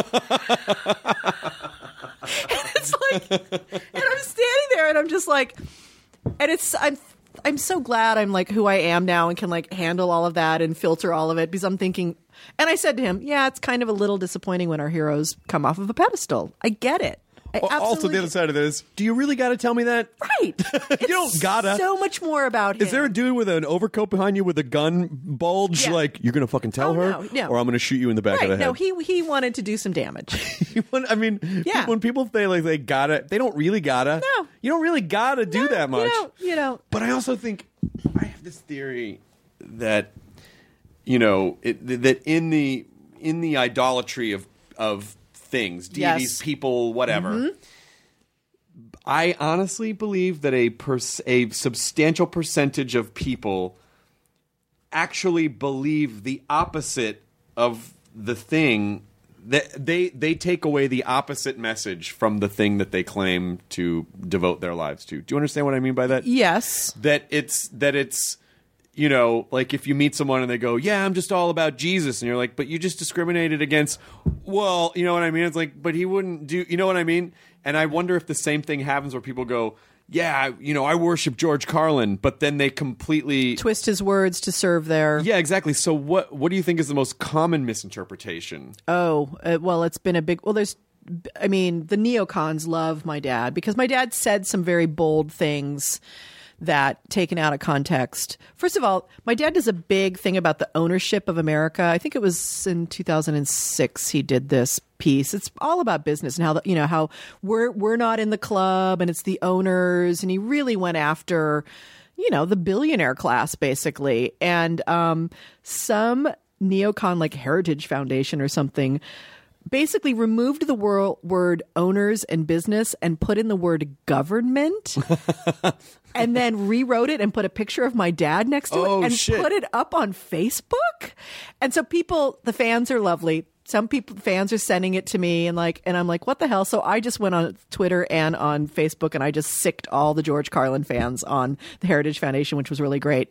And it's like, and I'm standing there and I'm just like, and I'm so glad I'm like who I am now and can like handle all of that and filter all of it, because I'm thinking, and I said to him, yeah, it's kind of a little disappointing when our heroes come off of a pedestal. I get it. Also, the other side of it is, do you really got to tell me that? Right. You don't gotta. So much more about him. Is there a dude with an overcoat behind you with a gun bulge? Yeah. Like, you're going to fucking tell her? No. Or I'm going to shoot you in the back of the head? No, he wanted to do some damage. I mean, when people say like they gotta, they don't really gotta. No. You don't really gotta do that much. You don't. But I also think, I have this theory that, you know, that in the idolatry of things, deities, yes. people, whatever. Mm-hmm. I honestly believe that a substantial percentage of people actually believe the opposite of the thing. That they take away the opposite message from the thing that they claim to devote their lives to. Do you understand what I mean by that? Yes. That it's you know, like if you meet someone and they go, yeah, I'm just all about Jesus. And you're like, but you just discriminated against, well, you know what I mean? It's like, but he wouldn't do, you know what I mean? And I wonder if the same thing happens where people go, yeah, you know, I worship George Carlin, but then they completely twist his words to serve their... Yeah, exactly. So what do you think is the most common misinterpretation? Well, it's been a big... Well, the neocons love my dad because my dad said some very bold things that, taken out of context. First of all, my dad does a big thing about the ownership of America. I think it was in 2006 he did this piece. It's all about business and how we're not in the club and it's the owners. And he really went after, you know, the billionaire class basically. And some neocon like Heritage Foundation or something basically removed the word owners and business and put in the word government and then rewrote it and put a picture of my dad next to it and put it up on Facebook. And so the fans are lovely. Some fans are sending it to me and I'm like, what the hell? So I just went on Twitter and on Facebook and I just sicked all the George Carlin fans on the Heritage Foundation, which was really great.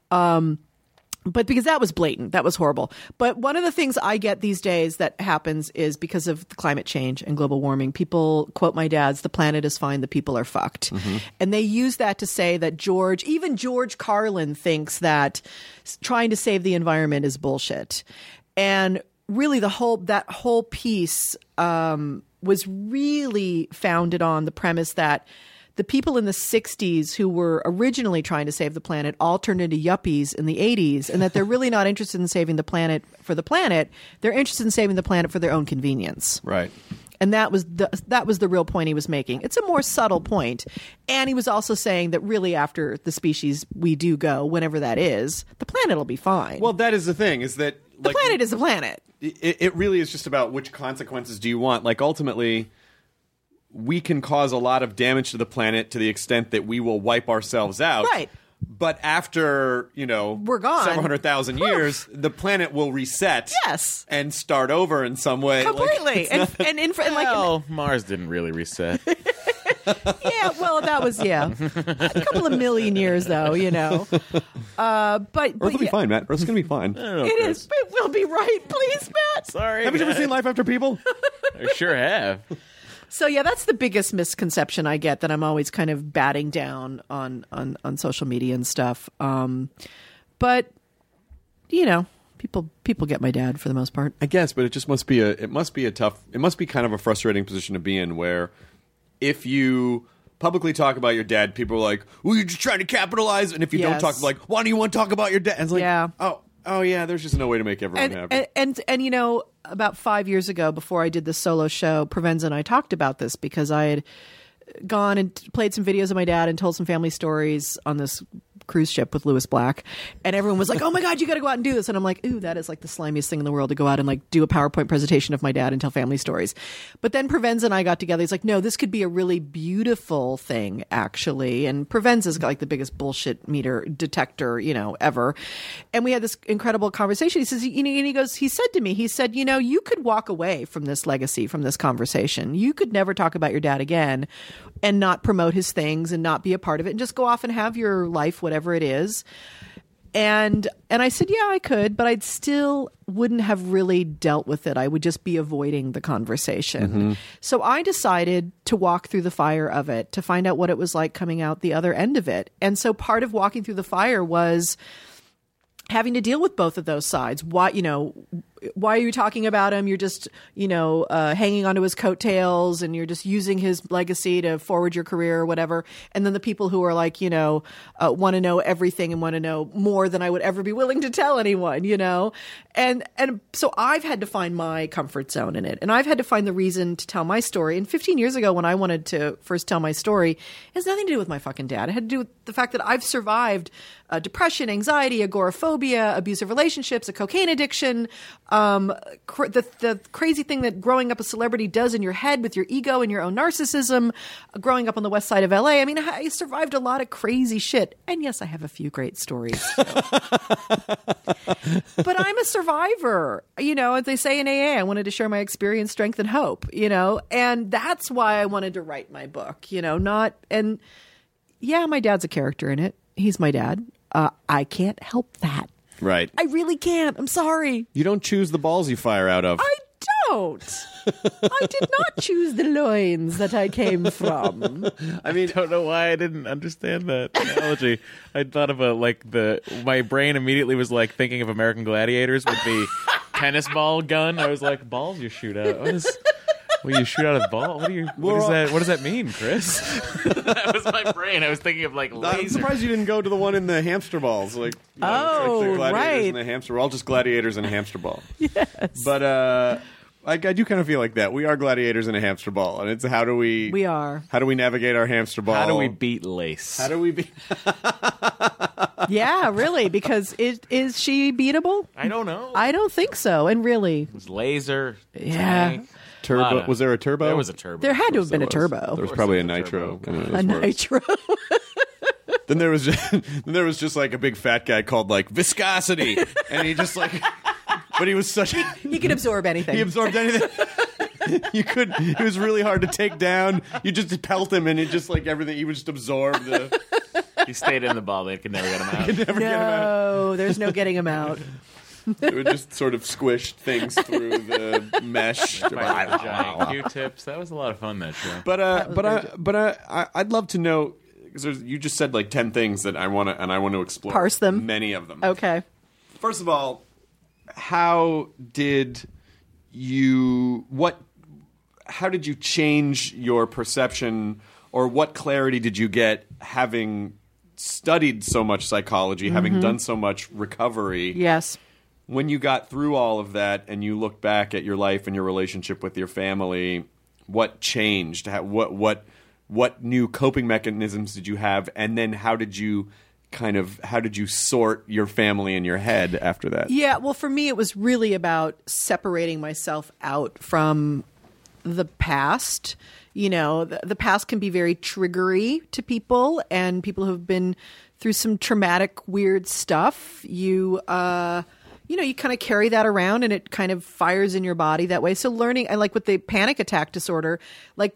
But because that was blatant, that was horrible. But one of the things I get these days that happens is because of climate change and global warming, people quote my dad's, the planet is fine, the people are fucked. Mm-hmm. And they use that to say that even George Carlin thinks that trying to save the environment is bullshit. And really that whole piece was really founded on the premise that the people in the 60s who were originally trying to save the planet all turned into yuppies in the 80s, and that they're really not interested in saving the planet for the planet. They're interested in saving the planet for their own convenience. Right. And that was the real point he was making. It's a more subtle point. And he was also saying that really after the species we do go, whenever that is, the planet will be fine. Well, that is the thing, is that... the planet is the planet. It really is just about which consequences do you want. Like, ultimately... we can cause a lot of damage to the planet to the extent that we will wipe ourselves out. Right. But after, you know, we're gone. several 100,000 years, the planet will reset. Yes. And start over in some way. Completely. Mars didn't really reset. Yeah, well, that was a couple of million years though, but Earth will be fine, Matt. Earth's gonna be fine. it is. It will be right, please, Matt. Sorry. Haven't you ever seen Life After People? I sure have. So yeah, that's the biggest misconception I get, that I'm always kind of batting down on social media and stuff. But people get my dad for the most part. I guess, but it must be kind of a frustrating position to be in, where if you publicly talk about your dad, people are like, well, you're just trying to capitalize. And if you don't talk, like, why do you want to talk about your dad? And it's like, oh yeah, there's just no way to make everyone happy. And about 5 years ago, before I did the solo show, Provenza and I talked about this, because I had gone and played some videos of my dad and told some family stories on this cruise ship with Lewis Black, and everyone was like, oh my God, you got to go out and do this. And I'm like, ooh, that is like the slimiest thing in the world, to go out and like do a PowerPoint presentation of my dad and tell family stories. But then Provenza and I got together. He's like, no, this could be a really beautiful thing, actually. And Provenza's got like the biggest bullshit meter detector, ever. And we had this incredible conversation. He says, he said to me, you could walk away from this legacy, from this conversation. You could never talk about your dad again and not promote his things and not be a part of it, and just go off and have your life, whatever it is. And I said, yeah, I could, but I'd still wouldn't have really dealt with it. I would just be avoiding the conversation. Mm-hmm. So I decided to walk through the fire of it, to find out what it was like coming out the other end of it. And so part of walking through the fire was having to deal with both of those sides. Why are you talking about him? You're just, hanging onto his coattails, and you're just using his legacy to forward your career or whatever. And then the people who are like, want to know everything and want to know more than I would ever be willing to tell anyone, And so I've had to find my comfort zone in it. And I've had to find the reason to tell my story. And 15 years ago, when I wanted to first tell my story, it has nothing to do with my fucking dad. It had to do with the fact that I've survived depression, anxiety, agoraphobia, abusive relationships, a cocaine addiction, the crazy thing that growing up a celebrity does in your head with your ego and your own narcissism, growing up on the west side of LA. I mean, I survived a lot of crazy shit. And yes, I have a few great stories. But I'm a survivor. As they say in AA, I wanted to share my experience, strength, and hope, and that's why I wanted to write my book, my dad's a character in it. He's my dad. I can't help that. Right. I really can't. I'm sorry. You don't choose the balls you fire out of. I don't. I did not choose the loins that I came from. I don't know why I didn't understand that analogy. I thought of my brain immediately was like thinking of American Gladiators with the tennis ball gun. I was like, balls you shoot out. Well, you shoot out a ball? What does that mean, Chris? That was my brain. I was thinking of laser. I'm surprised you didn't go to the one in the hamster balls. The gladiators right. and the hamster. We're all just gladiators in a hamster ball. Yes. But I do kind of feel like that. We are gladiators in a hamster ball, and it's how do we navigate our hamster ball? How do we beat Lace? How do we beat? Yeah, really, because is she beatable? I don't know. I don't think so. And really, it was laser. Yeah. Tank. Turbo? Was there a turbo? There was a turbo. There had to have been a turbo. There was probably a nitro. A nitro. Then there was just like a big fat guy called like Viscosity, and he just like, but he was such. He could absorb anything. He absorbed anything. He was really hard to take down. You just pelt him, and it just like everything. He would just absorb the. He stayed in the ball. They could never get him out. Get him out. There's no getting him out. It would just sort of squish things through the mesh. Giant Q-tips. That was a lot of fun, that show. But I'd love to know, because you just said like 10 things that I want to explore. Parse them. Many of them. Okay. First of all, how did you change your perception, or what clarity did you get having studied so much psychology, having done so much recovery? Yes. When you got through all of that and you look back at your life and your relationship with your family, what changed? What new coping mechanisms did you have? And then how did you sort your family in your head after that? Yeah, well, for me, it was really about separating myself out from the past. The past can be very triggery to people, and people who have been through some traumatic, weird stuff. You kind of carry that around, and it kind of fires in your body that way. So learning, and like with the panic attack disorder, like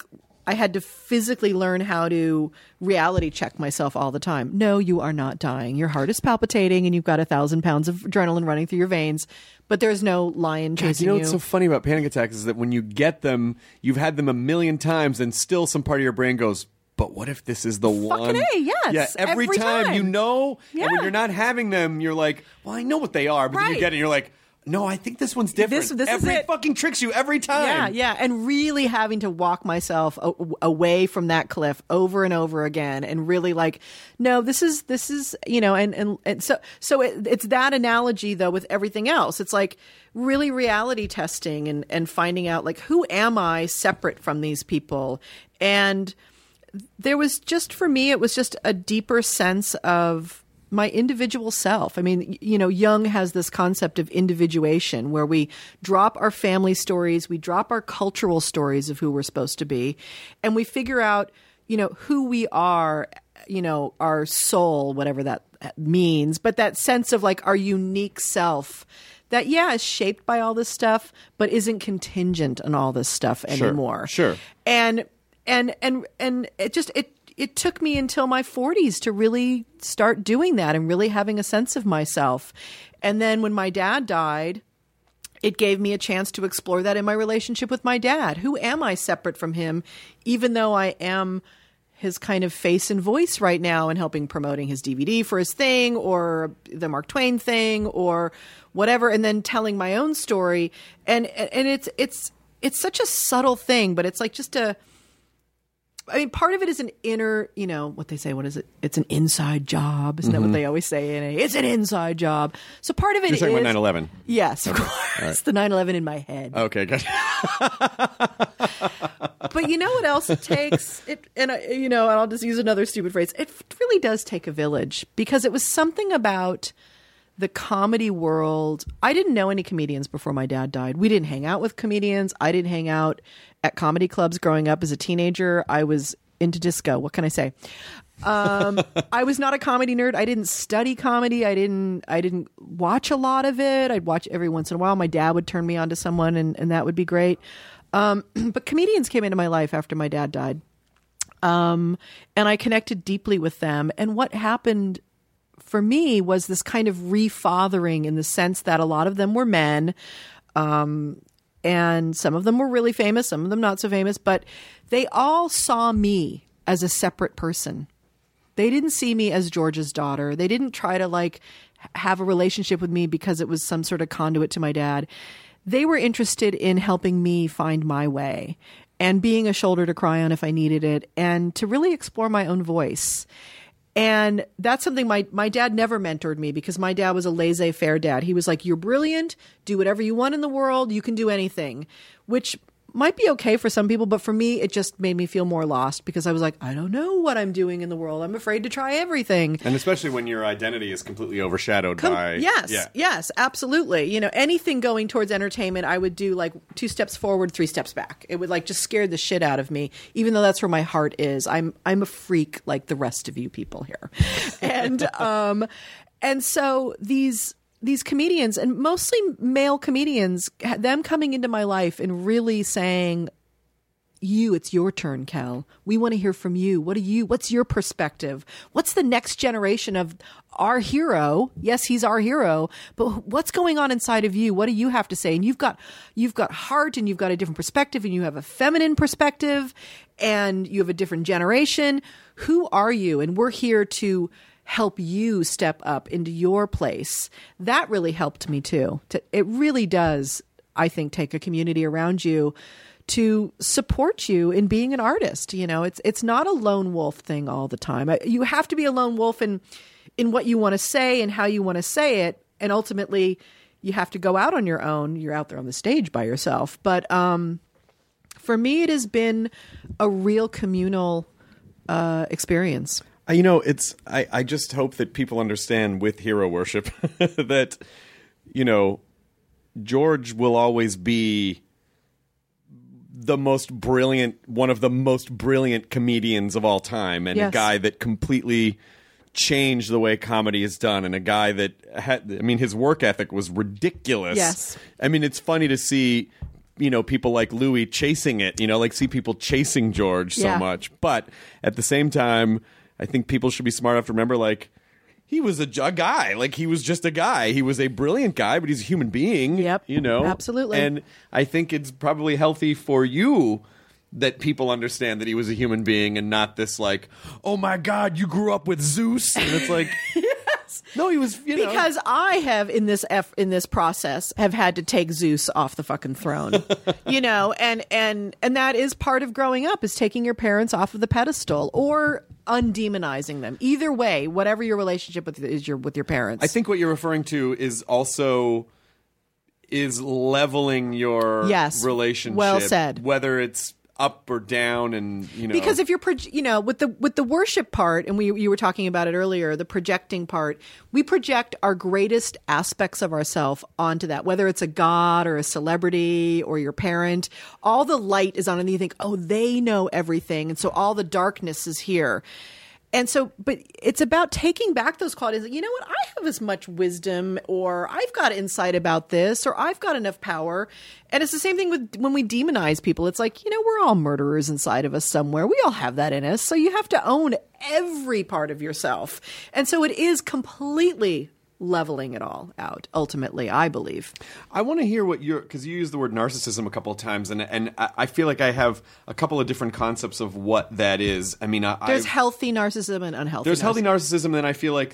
I had to physically learn how to reality check myself all the time. No, you are not dying. Your heart is palpitating and you've got 1,000 pounds of adrenaline running through your veins, but there's no lion chasing you know you. what's so funny about panic attacks is that when you get them, you've had them a million times, and still some part of your brain goes, but what if this is the one? Fucking A, yes. Yeah, every time you know, Yeah. and when you're not having them, you're like, well, I know what they are, but then you Right. get it, and you're like, no, I think this one's different. This is Every it. fucking tricks you every time. Yeah, and really having to walk myself away from that cliff over and over again, and really like, no, this is and so it's that analogy though with everything else. It's like really reality testing and finding out like, who am I separate from these people? And there was just, for me, it was just a deeper sense of my individual self. I mean, Jung has this concept of individuation where we drop our family stories, we drop our cultural stories of who we're supposed to be, and we figure out, who we are, our soul, whatever that means, but that sense of like our unique self that, is shaped by all this stuff, but isn't contingent on all this stuff anymore. Sure. And it took me until my 40s to really start doing that and really having a sense of myself. And then when my dad died, it gave me a chance to explore that in my relationship with my dad. Who am I separate from him, even though I am his kind of face and voice right now and helping promoting his DVD for his thing or the Mark Twain thing or whatever, and then telling my own story. And it's such a subtle thing, but it's like just part of it is an inner, what they say, what is it? It's an inside job. Isn't that what they always say? It's an inside job. So part of it is... You're talking about 9/11. Yes, of course. Right. The 9/11 in my head. Okay, good. But you know what else it takes? And I'll just use another stupid phrase. It really does take a village, because it was something about the comedy world. I didn't know any comedians before my dad died. We didn't hang out with comedians. I didn't hang out at comedy clubs growing up as a teenager. I was into disco. What can I say? I was not a comedy nerd. I didn't study comedy. I didn't watch a lot of it. I'd watch every once in a while. My dad would turn me on to someone and that would be great. But comedians came into my life after my dad died. And I connected deeply with them. And what happened for me was this kind of refathering, in the sense that a lot of them were men. And some of them were really famous, some of them not so famous, but they all saw me as a separate person. They didn't see me as George's daughter. They didn't try to have a relationship with me because it was some sort of conduit to my dad. They were interested in helping me find my way and being a shoulder to cry on if I needed it, and to really explore my own voice. And that's something my dad never mentored me, because my dad was a laissez-faire dad. He was like, you're brilliant, do whatever you want in the world, you can do anything, which might be okay for some people, but for me, it just made me feel more lost, because I was like, I don't know what I'm doing in the world. I'm afraid to try everything. And especially when your identity is completely overshadowed by... Yes, absolutely. Anything going towards entertainment, I would do 2 steps forward, 3 steps back. It would just scare the shit out of me, even though that's where my heart is. I'm a freak like the rest of you people here. And so these comedians, and mostly male comedians, them coming into my life and really saying, it's your turn, Kel. We want to hear from you. What's your perspective? What's the next generation of our hero? Yes, he's our hero, but what's going on inside of you? What do you have to say? And you've got heart, and you've got a different perspective, and you have a feminine perspective, and you have a different generation. Who are you? And we're here to help you step up into your place. That really helped me too. It really does, I think, take a community around you to support you in being an artist. It's not a lone wolf thing all the time. You have to be a lone wolf in what you want to say and how you want to say it. And ultimately you have to go out on your own. You're out there on the stage by yourself. But for me, it has been a real communal experience. I just hope that people understand with hero worship that, George will always be one of the most brilliant comedians of all time, and a guy that completely changed the way comedy is done, and a guy that his work ethic was ridiculous. Yes. It's funny to see people like Louis chasing it, like see people chasing George so Yeah. much. But at the same time, I think people should be smart enough to remember, like, he was a guy. Like, he was just a guy. He was a brilliant guy, but he's a human being. Yep. Absolutely. And I think it's probably healthy for you that people understand that he was a human being and not this, like, oh my God, you grew up with Zeus. And it's like, no, he was, Because I have in this process have had to take Zeus off the fucking throne, and that is part of growing up, is taking your parents off of the pedestal or undemonizing them. Either way, whatever your relationship with your parents. I think what you're referring to is also leveling your relationship. Well said. Whether it's up or down, and because if you're with the worship part, and you were talking about it earlier, the projecting part, we project our greatest aspects of ourselves onto that, whether it's a god or a celebrity or your parent. All the light is on, and you think, oh, they know everything, and so all the darkness is here. And so, but it's about taking back those qualities. You know what? I have as much wisdom, or I've got insight about this, or I've got enough power. And it's the same thing with when we demonize people. It's like, we're all murderers inside of us somewhere. We all have that in us. So you have to own every part of yourself. And so it is completely leveling it all out, ultimately, I believe. I want to hear what because you used the word narcissism a couple of times, and I feel like I have a couple of different concepts of what that is. I mean, there's healthy narcissism and unhealthy. There's healthy narcissism, and I feel like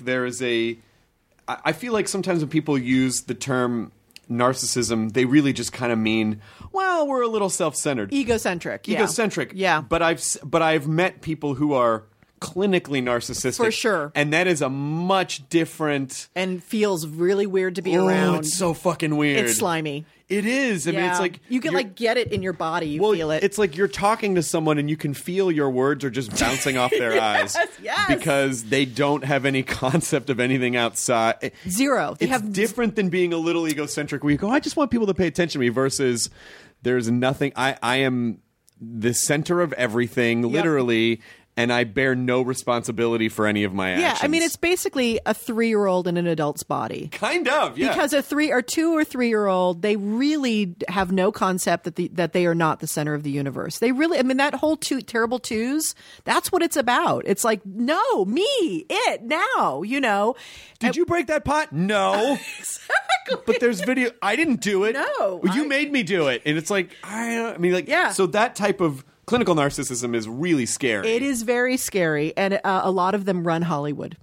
I feel like sometimes when people use the term narcissism, they really just kind of mean, well, we're a little self-centered, egocentric. Yeah. But I've met people who are clinically narcissistic, for sure, and that is a much different, and feels really weird to be around. It's so fucking weird. It's slimy. It is. I mean, it's like you can get it in your body. You feel it. It's like you're talking to someone and you can feel your words are just bouncing off their eyes. Yes. Because they don't have any concept of anything outside. Zero. It's different than being a little egocentric where you go, I just want people to pay attention to me, versus there's nothing. I am the center of everything, literally. And I bear no responsibility for any of my actions. Yeah, I mean, it's basically a 3-year-old in an adult's body. Kind of, yeah. Because a 2 or 3-year-old, they really have no concept that they are not the center of the universe. They really, I mean, that whole terrible twos, that's what it's about. It's like, no, me, it, now, Did you break that pot? No. Exactly. But there's video. I didn't do it. No. You made me do it. And it's like, so that type of clinical narcissism is really scary. It is very scary, and a lot of them run Hollywood.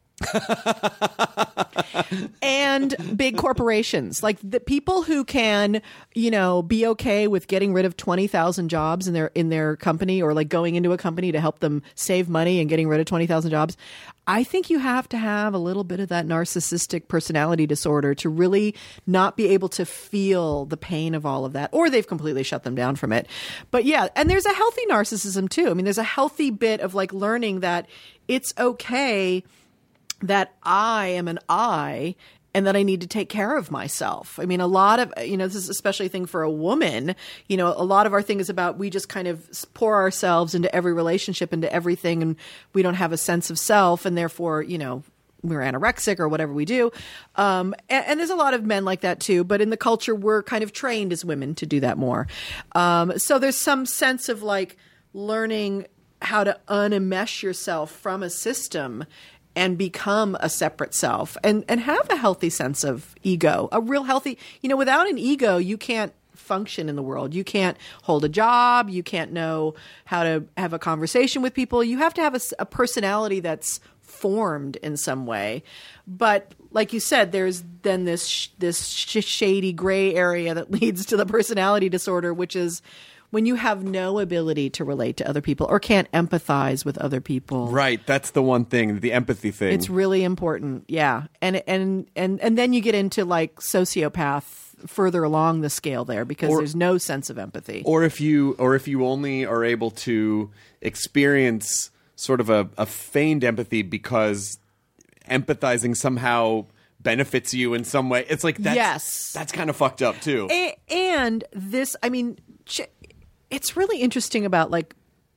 And big corporations, like the people who can, be okay with getting rid of 20,000 jobs in their company, or like going into a company to help them save money and getting rid of 20,000 jobs. I think you have to have a little bit of that narcissistic personality disorder to really not be able to feel the pain of all of that, or they've completely shut them down from it. But yeah, and there's a healthy narcissism too. I mean, there's a healthy bit of like learning that it's okay that I am an I, and that I need to take care of myself. I mean, a lot of, this is especially a thing for a woman, a lot of our thing is about, we just kind of pour ourselves into every relationship, into everything, and we don't have a sense of self, and therefore, we're anorexic or whatever we do. And there's a lot of men like that too, but in the culture, we're kind of trained as women to do that more. So there's some sense of like learning how to unenmesh yourself from a system and become a separate self, and have a healthy sense of ego, a real healthy, without an ego, you can't function in the world. You can't hold a job. You can't know how to have a conversation with people. You have to have a personality that's formed in some way. But like you said, there's then this shady gray area that leads to the personality disorder, which is when you have no ability to relate to other people or can't empathize with other people. Right. That's the one thing, the empathy thing. It's really important. Yeah. And then you get into like sociopath further along the scale there, because there's no sense of empathy. Or if you only are able to experience sort of a feigned empathy because empathizing somehow benefits you in some way. It's like that's kind of fucked up too. And this, I mean, it's really interesting about like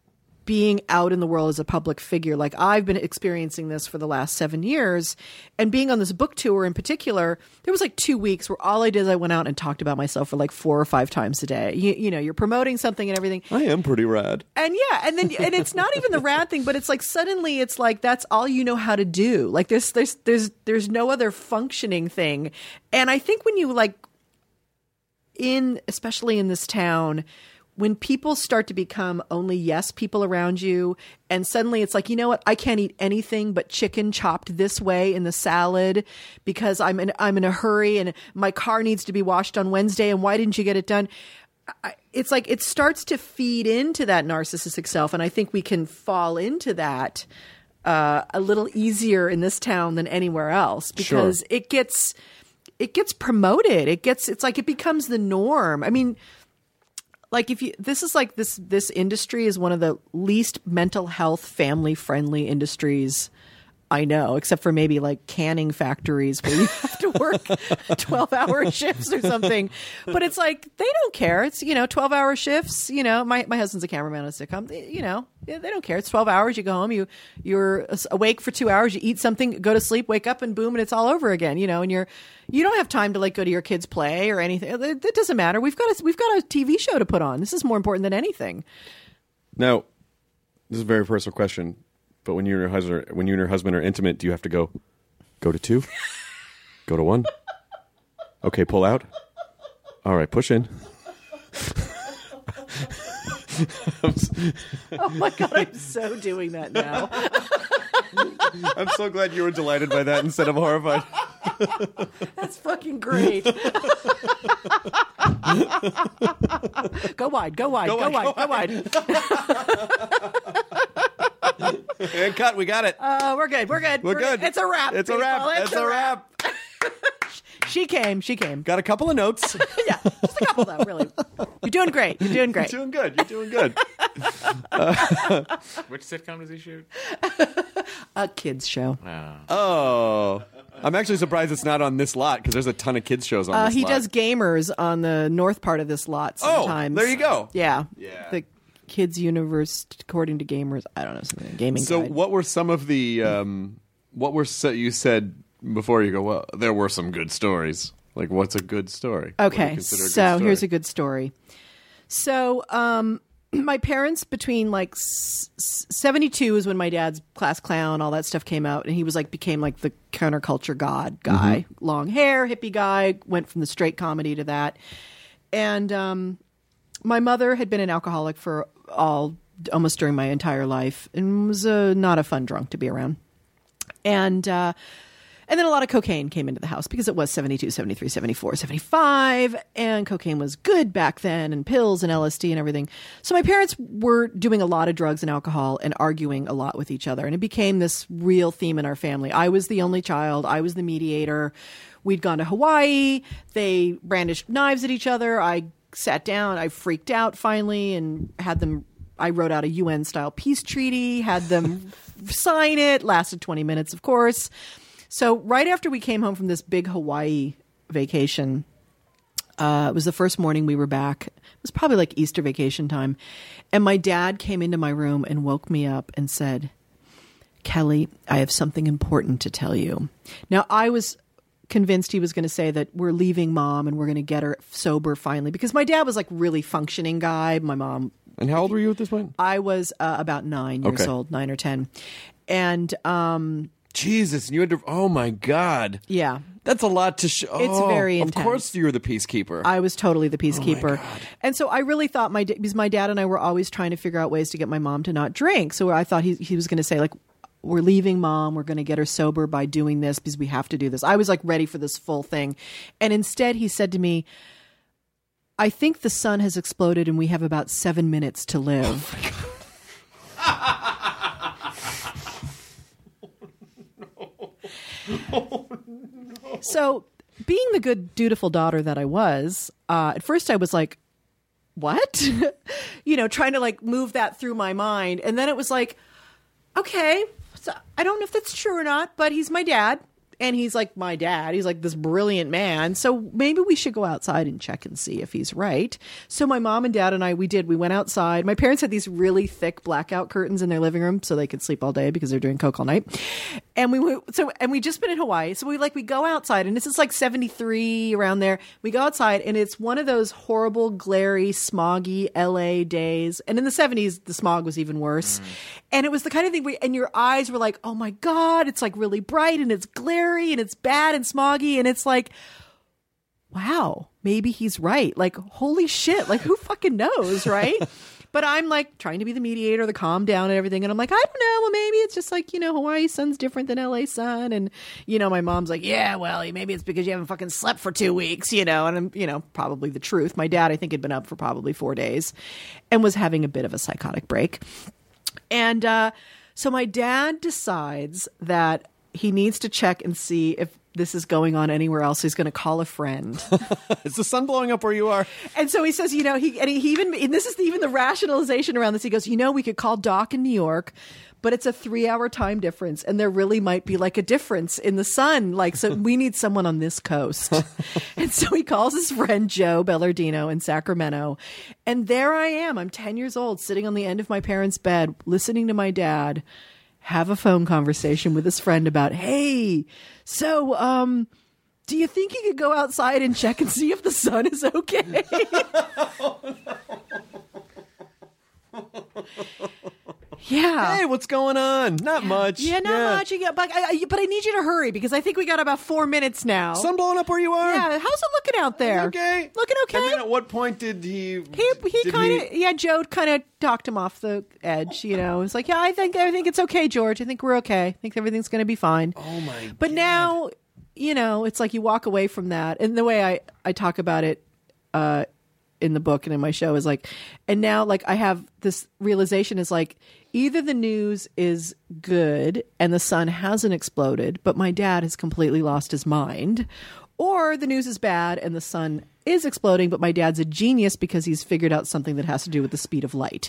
being out in the world as a public figure. Like I've been experiencing this for the last 7 years, and being on this book tour in particular, there was like 2 weeks where all I did is I went out and talked about myself for like 4 or 5 times a day. You know, you're promoting something and everything. I am pretty rad. And and it's not even the rad thing, but it's like suddenly it's like that's all you know how to do. Like there's no other functioning thing. And I think when you like especially in this town, when people start to become only yes people around you, and suddenly it's like, you know what, I can't eat anything but chicken chopped this way in the salad because I'm in a hurry and my car needs to be washed on Wednesday, and why didn't you get it done? It's like it starts to feed into that narcissistic self, and I think we can fall into that a little easier in this town than anywhere else because it gets promoted. It's like it becomes the norm. I mean, like this industry is one of the least mental health family friendly industries I know, except for maybe like canning factories where you have to work 12-hour shifts or something. But it's like they don't care. It's 12-hour shifts. My husband's a cameraman on a sitcom. They don't care. It's 12 hours. You go home. You're awake for 2 hours. You eat something, go to sleep, wake up, and boom, and it's all over again. And you don't have time to like go to your kids' play or anything. It doesn't matter. We've got a TV show to put on. This is more important than anything. Now, this is a very personal question. But when you and your husband are intimate, do you have to go to 2? Go to 1? Okay, pull out. All right, push in. Oh my God, I'm so doing that now. I'm so glad you were delighted by that instead of horrified. That's fucking great. Go wide. And cut, we got it. We're good. We're good. It's a wrap. It's a wrap. She came. Got a couple of notes. Yeah, just a couple though, really. You're doing great. You're doing good. Which sitcom does he shoot? A kids show. Oh. I'm actually surprised it's not on this lot because there's a ton of kids shows on this lot. He does Gamers on the north part of this lot sometimes. Oh, there you go. Yeah. The kids universe according to Gamers. I don't know, something gaming. So guide. what were some of the you said before you go, well, there were some good stories. Like what's a good story? Okay. So here's a good story. So my parents between like 72 is when my dad's Class Clown, all that stuff came out, and he was became the counterculture god guy, long hair, hippie guy, went from the straight comedy to that. And my mother had been an alcoholic for almost during my entire life and was not a fun drunk to be around. And then a lot of cocaine came into the house because it was 72, 73, 74, 75, and cocaine was good back then, and pills and LSD and everything. So my parents were doing a lot of drugs and alcohol and arguing a lot with each other, and it became this real theme in our family. I was the only child. I was the mediator. We'd gone to Hawaii. They brandished knives at each other. I sat down. I freaked out finally and had them. I wrote out a UN-style peace treaty, had them sign it. Lasted 20 minutes, of course. So right after we came home from this big Hawaii vacation, it was the first morning we were back. It was probably like Easter vacation time. And my dad came into my room and woke me up and said, "Kelly, I have something important to tell you." Now, I was convinced he was going to say that we're leaving mom and we're going to get her sober finally. Because my dad was really functioning guy. My mom... And how old were you at this point? I was about 9 years old, 9 or 10. And... Jesus, and you had to... Oh, my God. Yeah. That's a lot to... It's very intense. Of course you were the peacekeeper. I was totally the peacekeeper. Oh my God. And so I really thought because my dad and I were always trying to figure out ways to get my mom to not drink. So I thought he was going to say, we're leaving mom. We're going to get her sober by doing this because we have to do this. I was ready for this full thing. And instead he said to me, "I think the sun has exploded and we have about 7 minutes to live." Oh my God. Oh, no. So, being the good, dutiful daughter that I was, at first I was like, what? Trying to move that through my mind. And then it was okay, so I don't know if that's true or not, but he's my dad. And he's like my dad. He's like this brilliant man. So maybe we should go outside and check and see if he's right. So my mom and dad and I, we went outside. My parents had these really thick blackout curtains in their living room so they could sleep all day because they're doing coke all night. And we just been in Hawaii. So we go outside, and this is like 73 around there. We go outside, and it's one of those horrible, glary, smoggy LA days. And in the 70s, the smog was even worse. And it was the kind of thing and your eyes were like, oh my God, it's like really bright and it's glary and it's bad and smoggy. And it's like, wow, maybe he's right. Like, holy shit. Like, who fucking knows, right? But I'm like trying to be the mediator, the calm down and everything. And I'm like, I don't know. Well, maybe it's just like, Hawaii sun's different than LA sun. And, my mom's like, yeah, well, maybe it's because you haven't fucking slept for 2 weeks, and I'm, probably the truth. My dad, I think, had been up for probably 4 days and was having a bit of a psychotic break. And so my dad decides that he needs to check and see if this is going on anywhere else. He's going to call a friend. Is the sun blowing up where you are? And so he says, he even, and this is even the rationalization around this. He goes, we could call Doc in New York, but it's a 3-hour time difference. And there really might be like a difference in the sun. Like, so we need someone on this coast. And so he calls his friend Joe Bellardino in Sacramento. And there I am. I'm 10 years old, sitting on the end of my parents' bed, listening to my dad have a phone conversation with his friend about, hey, so, do you think you could go outside and check and see if the sun is okay? Yeah. Hey, what's going on? Not much. Yeah, not much. Yeah, but I need you to hurry because I think we got about 4 minutes now. Sun blowing up where you are? Yeah. How's it looking out there? Okay. Looking okay? And then at what point did he? Joe kind of talked him off the edge. It's like, yeah, I think it's okay, George. I think we're okay. I think everything's going to be fine. Oh my! But God. now, it's like you walk away from that, and the way I talk about it, in the book and in my show is like, and now like I have this realization is like, either the news is good and the sun hasn't exploded, but my dad has completely lost his mind, or the news is bad and the sun is exploding, but my dad's a genius because he's figured out something that has to do with the speed of light.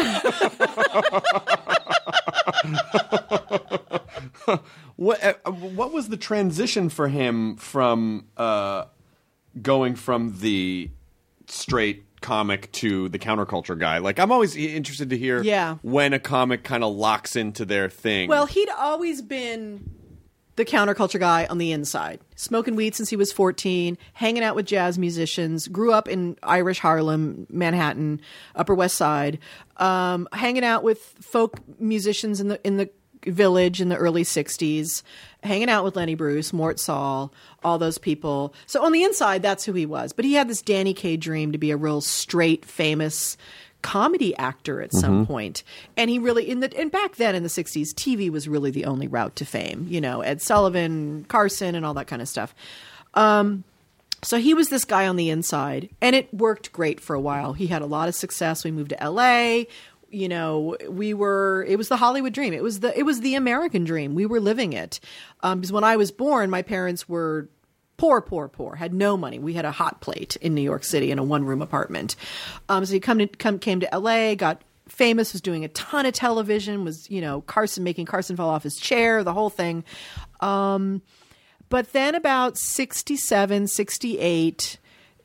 What was the transition for him from going from the straight comic to the counterculture guy? Like, I'm always interested to hear when a comic kind of locks into their thing. Well, he'd always been the counterculture guy on the inside, smoking weed since he was 14, hanging out with jazz musicians, grew up in Irish Harlem, Manhattan, Upper West Side, hanging out with folk musicians in the Village in the early 60s, hanging out with Lenny Bruce, Mort Saul, all those people. So on the inside, that's who he was. But he had this Danny Kaye dream to be a real straight, famous comedy actor at some point. And he really, and back then in the 60s, TV was really the only route to fame. Ed Sullivan, Carson, and all that kind of stuff. So he was this guy on the inside, and it worked great for a while. He had a lot of success. We moved to LA. It was the Hollywood dream. It was the American dream. We were living it. Because when I was born, my parents were poor, had no money. We had a hot plate in New York City in a 1-room apartment. So he came to LA, got famous, was doing a ton of television, was, making Carson fall off his chair, the whole thing. But then about 67, 68,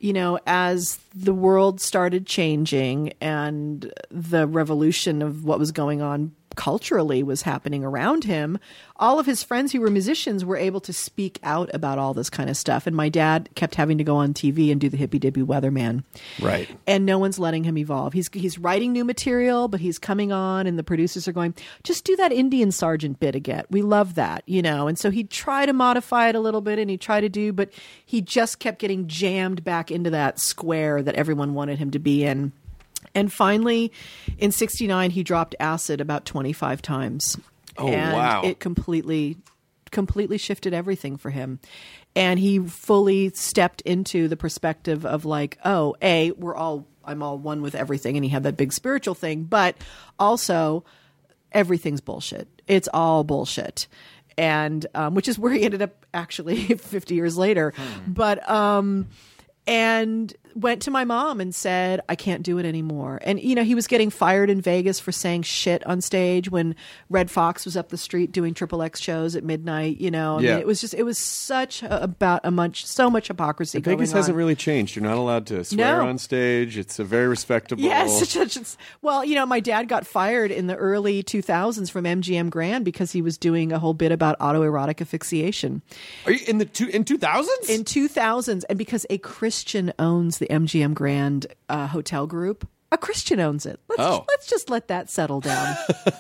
as the world started changing and the revolution of what was going on culturally was happening around him, all of his friends who were musicians were able to speak out about all this kind of stuff. And my dad kept having to go on TV and do the hippy-dippy weatherman. Right. And no one's letting him evolve. He's writing new material, but he's coming on and the producers are going, just do that Indian Sergeant bit again. We love that, And so he'd try to modify it a little bit and he'd try to do, but he just kept getting jammed back into that square that everyone wanted him to be in. And finally, in 69, he dropped acid about 25 times. Oh, and wow. It completely shifted everything for him. And he fully stepped into the perspective of like, oh, I'm all one with everything. And he had that big spiritual thing. But also, everything's bullshit. It's all bullshit. And which is where he ended up actually 50 years later. But and went to my mom and said, I can't do it anymore. And, he was getting fired in Vegas for saying shit on stage when Red Fox was up the street doing XXX shows at midnight, I mean, it was such so much hypocrisy going on. Vegas hasn't really changed. You're not allowed to swear on stage. It's a very respectable. Yes. Well, my dad got fired in the early 2000s from MGM Grand because he was doing a whole bit about autoerotic asphyxiation. Are you in 2000s? In 2000s, and because a Christian owns the MGM Grand hotel group. A Christian owns it. Let's just let that settle down.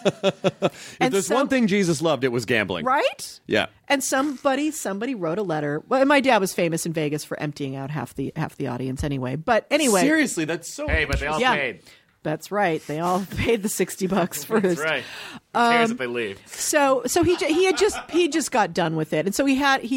If there's one thing Jesus loved, it was gambling. Right? Yeah. And somebody wrote a letter. Well, and my dad was famous in Vegas for emptying out half the audience anyway. But anyway. Seriously, that's so Hey, but they all paid. That's right. They all paid the $60 first. That's right. Who cares if they leave? So he just got done with it. And so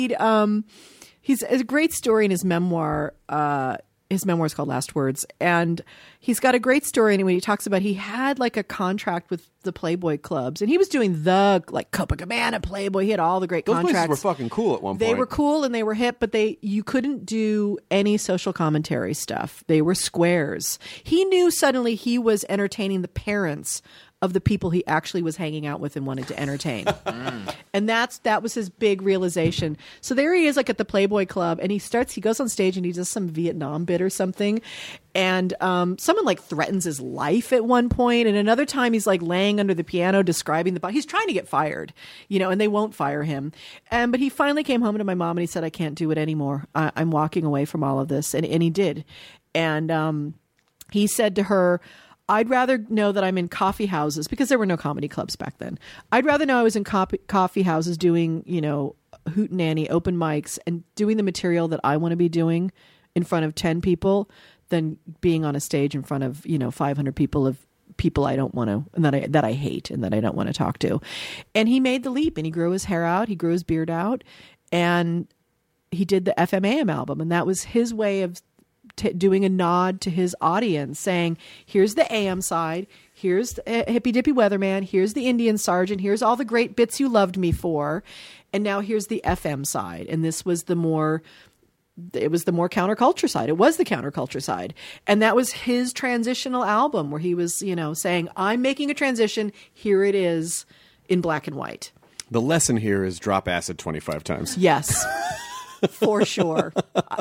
he's a great story in his memoir. His memoir is called Last Words, and he's got a great story. And when he talks about, he had like a contract with the Playboy clubs, and he was doing the Copacabana Playboy. He had all the great contracts. Those places were fucking cool at one point. They were cool and they were hip, but you couldn't do any social commentary stuff. They were squares. He knew suddenly he was entertaining the parents of the people he actually was hanging out with and wanted to entertain. And that was his big realization. So there he is, like at the Playboy Club, and he goes on stage and he does some Vietnam bit or something. And someone like threatens his life at one point, and another time he's like laying under the piano describing he's trying to get fired, and they won't fire him. But he finally came home to my mom and he said, I can't do it anymore. I'm walking away from all of this. And he did. And he said to her, I'd rather know that I'm in coffee houses, because there were no comedy clubs back then. I'd rather know I was in coffee houses doing, hootenanny open mics and doing the material that I want to be doing in front of 10 people than being on a stage in front of, 500 people of people I don't want to, and that I hate and that I don't want to talk to. And he made the leap, and he grew his hair out, he grew his beard out, and he did the FMAM album. And that was his way of doing a nod to his audience, saying, here's the AM side, here's the Hippy Dippy Weatherman, here's the Indian Sergeant, here's all the great bits you loved me for, and now here's the FM side. And this was the more counterculture side. It was the counterculture side. And that was his transitional album, where he was, saying, I'm making a transition, here it is in black and white. The lesson here is drop acid 25 times. Yes. For sure.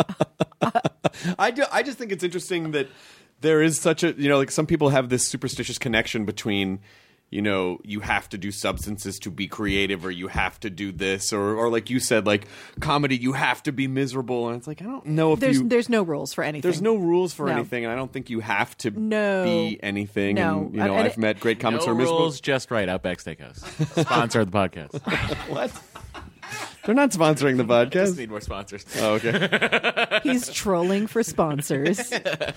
I just think it's interesting that there is such a, like some people have this superstitious connection between, you have to do substances to be creative, or you have to do this, or like you said, like comedy, you have to be miserable. And it's like, I don't know if there's no rules for anything. There's no rules for anything. And I don't think you have to be anything. No. And, I've met great comics who are miserable. No rules, just right. Outback Steakhouse. Sponsor of the podcast. What? They're not sponsoring the podcast. Just need more sponsors. Oh, okay. He's trolling for sponsors.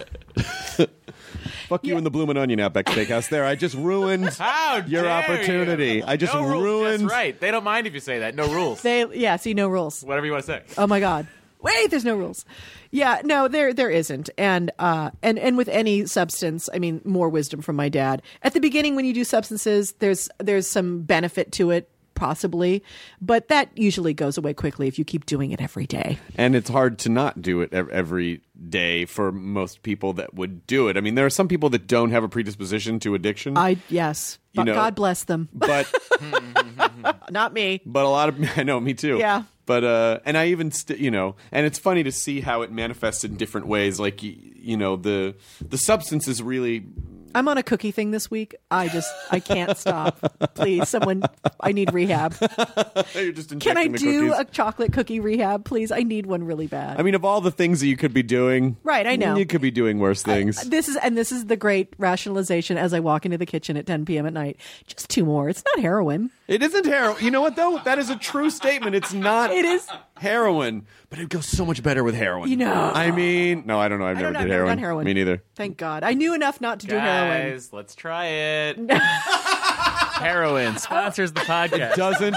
Fuck you and the Bloomin' Onion Outback Steakhouse. There, I just ruined your opportunity. You. I just no rules, ruined. That's right. They don't mind if you say that. No rules. See, no rules. Whatever you want to say. Oh my God. Wait, there's no rules. Yeah, no, there isn't. And with any substance, I mean, more wisdom from my dad. At the beginning, when you do substances, there's some benefit to it, possibly, but that usually goes away quickly if you keep doing it every day. And it's hard to not do it every day for most people that would do it. I mean, there are some people that don't have a predisposition to addiction. Yes. But God bless them. But not me. But a lot of, I know, me too. Yeah. But and I even and it's funny to see how it manifests in different ways. Like the substance is really. I'm on a cookie thing this week. I can't stop. Please, someone, I need rehab. You're just Can I do cookies. a chocolate cookie rehab, please? I need one really bad. I mean, of all the things that you could be doing, right? I know you could be doing worse things. This is the great rationalization as I walk into the kitchen at 10 p.m. at night. Just 2 more. It's not heroin. It isn't heroin. You know what though? That is a true statement. It's not. It is heroin, but it goes so much better with heroin. I mean, no, I don't know. I've never did heroin. Done heroin. Me neither. Thank God. I knew enough not to do heroin. Guys, let's try it. Heroin sponsors the podcast. It doesn't.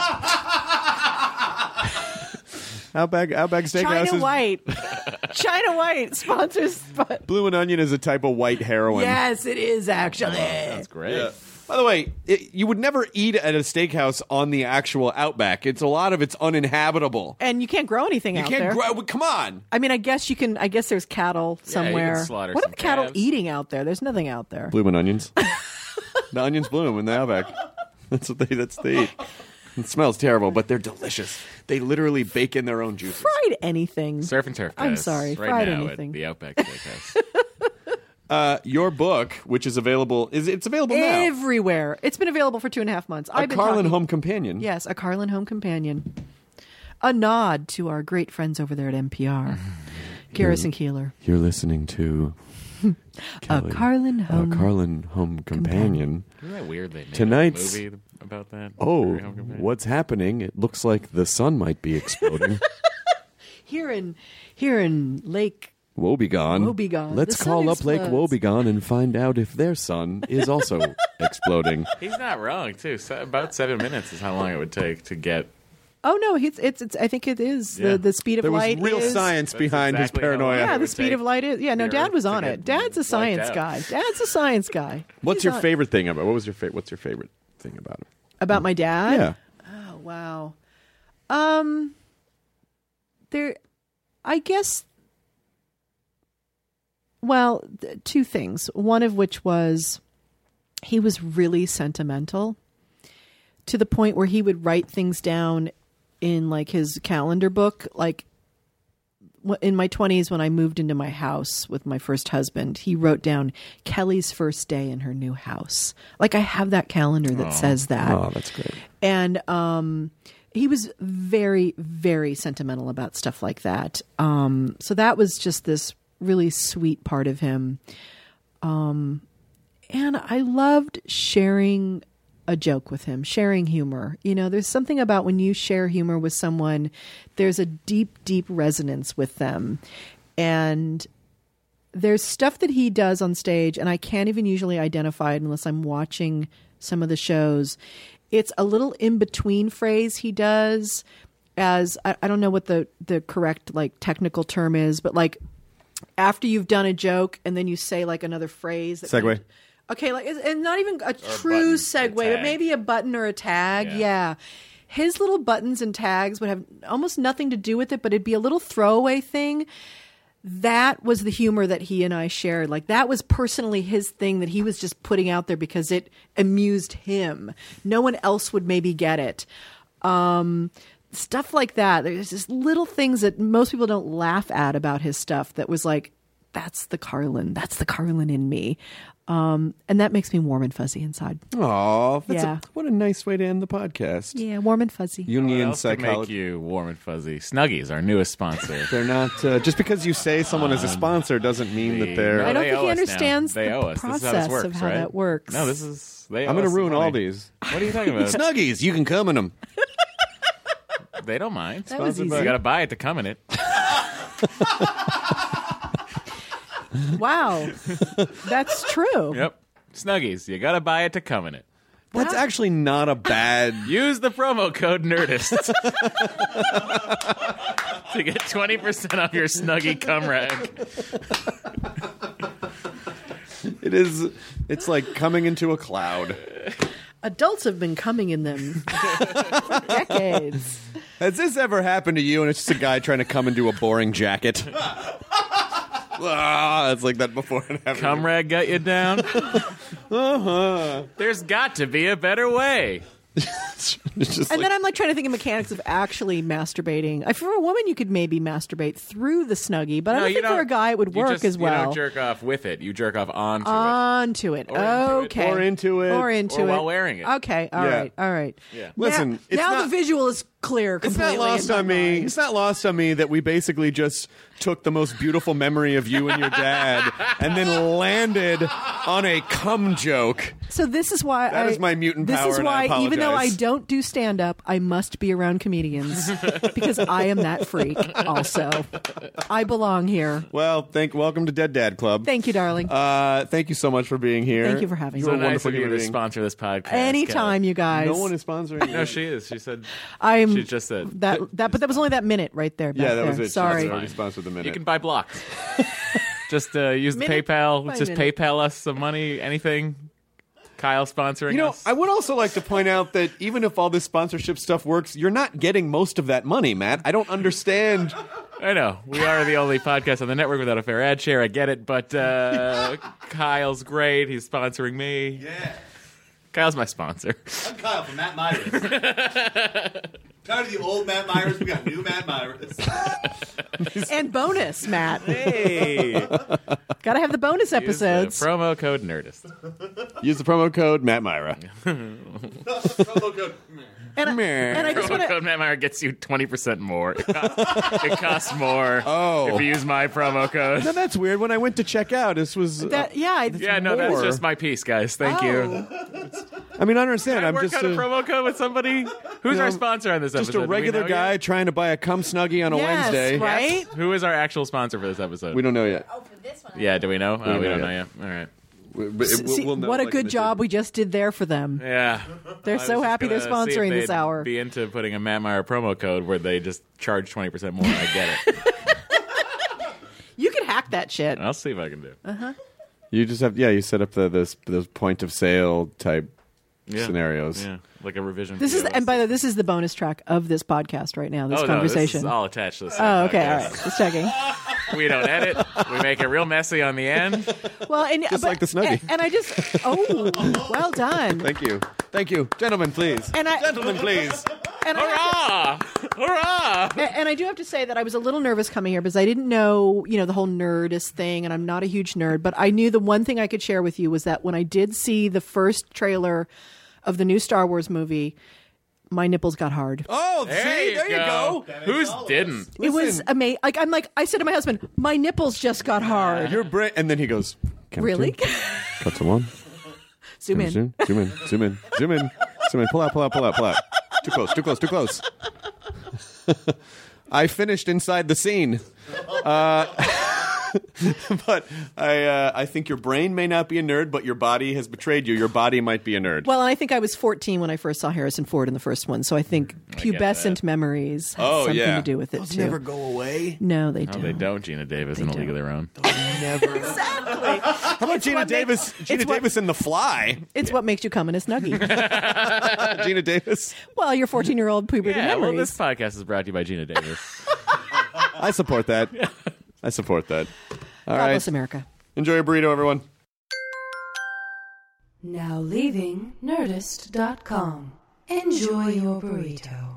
Outback Steakhouse China White sponsors. Bloomin' Onion is a type of white heroin. Yes, it is actually. That's great. Yeah. By the way, you would never eat at a steakhouse on the actual Outback. It's a lot of it's uninhabitable. And you can't grow anything You out can't there. grow. Come on. I mean, I guess you can. I guess there's cattle somewhere. slaughter What are some the cattle calves. eating out there? There's nothing out there. Blooming onions. The onions bloom in the Outback. That's what they eat. It smells terrible, but they're delicious. They literally bake in their own juices. Fried anything. Surf and turf. I'm guys, sorry, right fried now anything. at the Outback Steakhouse. Your book, which is available, it's available now. Everywhere. It's been available for 2.5 months. A Carlin talking- Home Companion. Yes, a Carlin Home Companion. A nod to our great friends over there at NPR. Garrison Keeler. You're listening to A Carlin Home. Carlin Home Companion. Isn't that weird? They made Tonight's- a movie about that. Oh, Prairie Home Companion? what's happening? It looks like the sun might be exploding. Here in Lake. Woebegone. Woebegone. Let's The sun call up Lake explodes. Woebegone and find out if their sun is also exploding. He's not wrong too. About 7 minutes is how long it would take to get. Oh no, it's I think it is Yeah. the speed of There was light. real is, science That's behind exactly his how long paranoia. it Yeah, the would speed take of light is. Yeah, no, the Dad Earth was to on get it. Dad's a science out. guy. Dad's a science guy. What's He's your on- favorite thing about? What's your favorite thing about him? about my dad? Yeah. Oh wow. There, I guess. Well, two things. One of which was he was really sentimental to the point where he would write things down in like his calendar book. Like in my 20s, when I moved into my house with my first husband, he wrote down Kelly's first day in her new house. Like I have that calendar that says that. Oh, that's great. And he was very, very sentimental about stuff like that. So that was just this really sweet part of him. And I loved sharing a joke with him, sharing humor. You know, there's something about when you share humor with someone, there's a deep, deep resonance with them. And there's stuff that he does on stage, and I can't even usually identify it unless I'm watching some of the shows. It's a little in-between phrase he does as, I don't know what the correct like technical term is, but like after you've done a joke and then you say like another phrase. That Segue. Okay, like and not even a true button, a segue, but tag. maybe a button or a tag. Yeah. His little buttons and tags would have almost nothing to do with it, but it'd be a little throwaway thing. That was the humor that he and I shared. Like that was personally his thing that he was just putting out there because it amused him. No one else would maybe get it. Stuff like that. There's just little things that most people don't laugh at about his stuff that was like, that's the Carlin in me. And that makes me warm and fuzzy inside. Oh, Yeah. what a nice way to end the podcast. Yeah, warm and fuzzy. What Jungian else could make psychology. you warm and fuzzy? Snuggies, our newest sponsor. They're not just because you say someone is a sponsor doesn't mean that they're. I don't they think he owe us now. understands They the owe us. This is how process this works, of how right? that works. No, this is. They I'm going to ruin all these. What are you talking about? Snuggies, you can come in them. They don't mind. That was You easy. got to buy it to come in it. Wow. That's true. Yep. Snuggies. You got to buy it to come in it. That's actually not a bad. Use the promo code Nerdist to get 20% off your Snuggie cum rag. It is. It's like coming into a cloud. Adults have been coming in them for decades. Has this ever happened to you? And it's just a guy trying to come into a boring jacket. It's like that before it happened. Cum rag got you down? There's got to be a better way. It's just And like, then I'm like trying to think of mechanics of actually masturbating. For a woman, you could maybe masturbate through the Snuggie, but I don't think for a guy it would you work just- as well. You don't jerk off with it. You jerk off onto it. Onto it. Or into it. Okay. Or into it. Or into Or it. while wearing it. Okay. All Yeah. right. All right. Yeah. Listen, it's now not- the visual is clear it's completely. not lost in my on me. mind. It's not lost on me that we basically just took the most beautiful memory of you and your dad and then landed on a cum joke. So this is why That is my mutant This power, is and I why, even though I apologize. don't do stand up, I must be around comedians because I am that freak. Also, I belong here. Well, welcome to Dead Dad Club. Thank you, darling. Thank you so much for being here. Thank you for having You me. are So a nice wonderful of you human to being. sponsor this podcast. Anytime, you guys. No one is sponsoring you. No, she is. She said I'm she just said that. But that was only that minute right there. Back Yeah, that there. was it. Sorry. She already sponsored the minute. you can buy blocks. Just use the Minute PayPal. by Just minute. PayPal us some money. Anything. Kyle sponsoring You know, us. I would also like to point out that even if all this sponsorship stuff works, you're not getting most of that money, Matt. I don't understand. I know. We are the only podcast on the network without a fair ad share. I get it, but Kyle's great. He's sponsoring me. Yeah. Kyle's my sponsor. I'm Kyle from Matt Myers. Tired of the old Matt Myers. We got new Matt Myers. And bonus, Matt. Hey. Got to have the bonus episodes. Use the promo code Nerdist. Use the promo code Matt Myra. Promo code. And I just Promo want to. code Matt Meyer gets you 20% more. It costs more Oh. if you use my promo code. No, that's weird. When I went to check out, this was. Yeah, no, that's more. just my piece, guys. Thank you. I mean, I understand. Can I I'm work just out a promo code with somebody? Who's our sponsor on this just episode? a Do we regular know guy yet? trying to buy a cum snuggie on a Yes, Wednesday. right? Who is our actual sponsor for this episode? We don't know yet. Yeah, do we know? Oh, we know don't know yet. yet. All right. See, We'll know, what a like, good in the job we just did there for them. Yeah. They're I was so just happy they're gonna see if sponsoring this they'd hour. Be into putting a Matt Meyer promo code where they just charge 20% more. I get it. You can hack that shit. I'll see if I can do it. You just have, you set up those point of sale type scenarios. Yeah, like a revision. This is, POS. and by the way, this is the bonus track of this podcast right now. This Oh, conversation. No, this is all attached to this. Oh, okay, all right. Just checking. We don't edit. We make it real messy on the end. Well, and Just like the Snuggie. And I just, well done. Thank you, gentlemen, please. Gentlemen, please. And Hurrah! Hurrah! And I do have to say that I was a little nervous coming here because I didn't know, the whole Nerdist thing, and I'm not a huge nerd, but I knew the one thing I could share with you was that when I did see the first trailer of the new Star Wars movie, my nipples got hard. Oh, there you go. Whose didn't? It was amazing. I said to my husband, my nipples just got hard. Your brain, and then he goes, count Really? two, cut to one. Zoom in. Zoom in. Pull out. Too close. I finished inside the scene. But I think your brain may not be a nerd, but your body has betrayed you. Your body might be a nerd. Well, and I think I was 14 when I first saw Harrison Ford in the first one, so I think pubescent memories has something to do with it, too. Never go away. No, they No, don't. they don't. Gina Davis in A League of Their Own. Never. Exactly. How about Gina Davis? Gina Davis in The Fly. It's what makes you come in a Snuggie. Gina Davis. Well, your 14-year-old puberty Yeah, well, memories. this podcast is brought to you by Gina Davis. I support that. All God right. bless America. Enjoy your burrito, everyone. Now leaving Nerdist.com. Enjoy your burrito.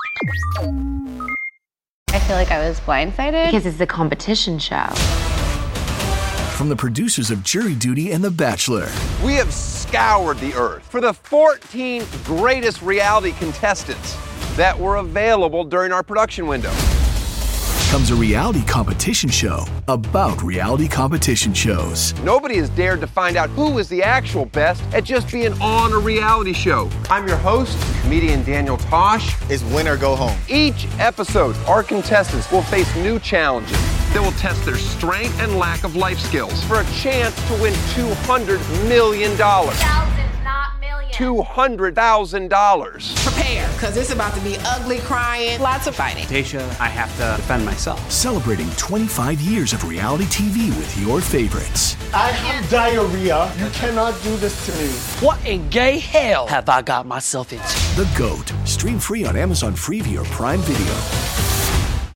I feel like I was blindsided because it's a competition show. From the producers of Jury Duty and The Bachelor. We have scoured the earth for the 14 greatest reality contestants that were available during our production window. Comes a reality competition show about reality competition shows. Nobody has dared to find out who is the actual best at just being on a reality show. I'm your host, comedian Daniel Tosh. It's win or go home. Each episode, our contestants will face new challenges that will test their strength and lack of life skills for a chance to win $200 million. Thousands, not millions. $200,000. Prepare, because it's about to be ugly, crying, lots of fighting. Tasha, I have to defend myself. Celebrating 25 years of reality TV with your favorites. I have diarrhea. You cannot do this to me. What in gay hell have I got myself into? The GOAT. Stream free on Amazon Freevee or Prime Video.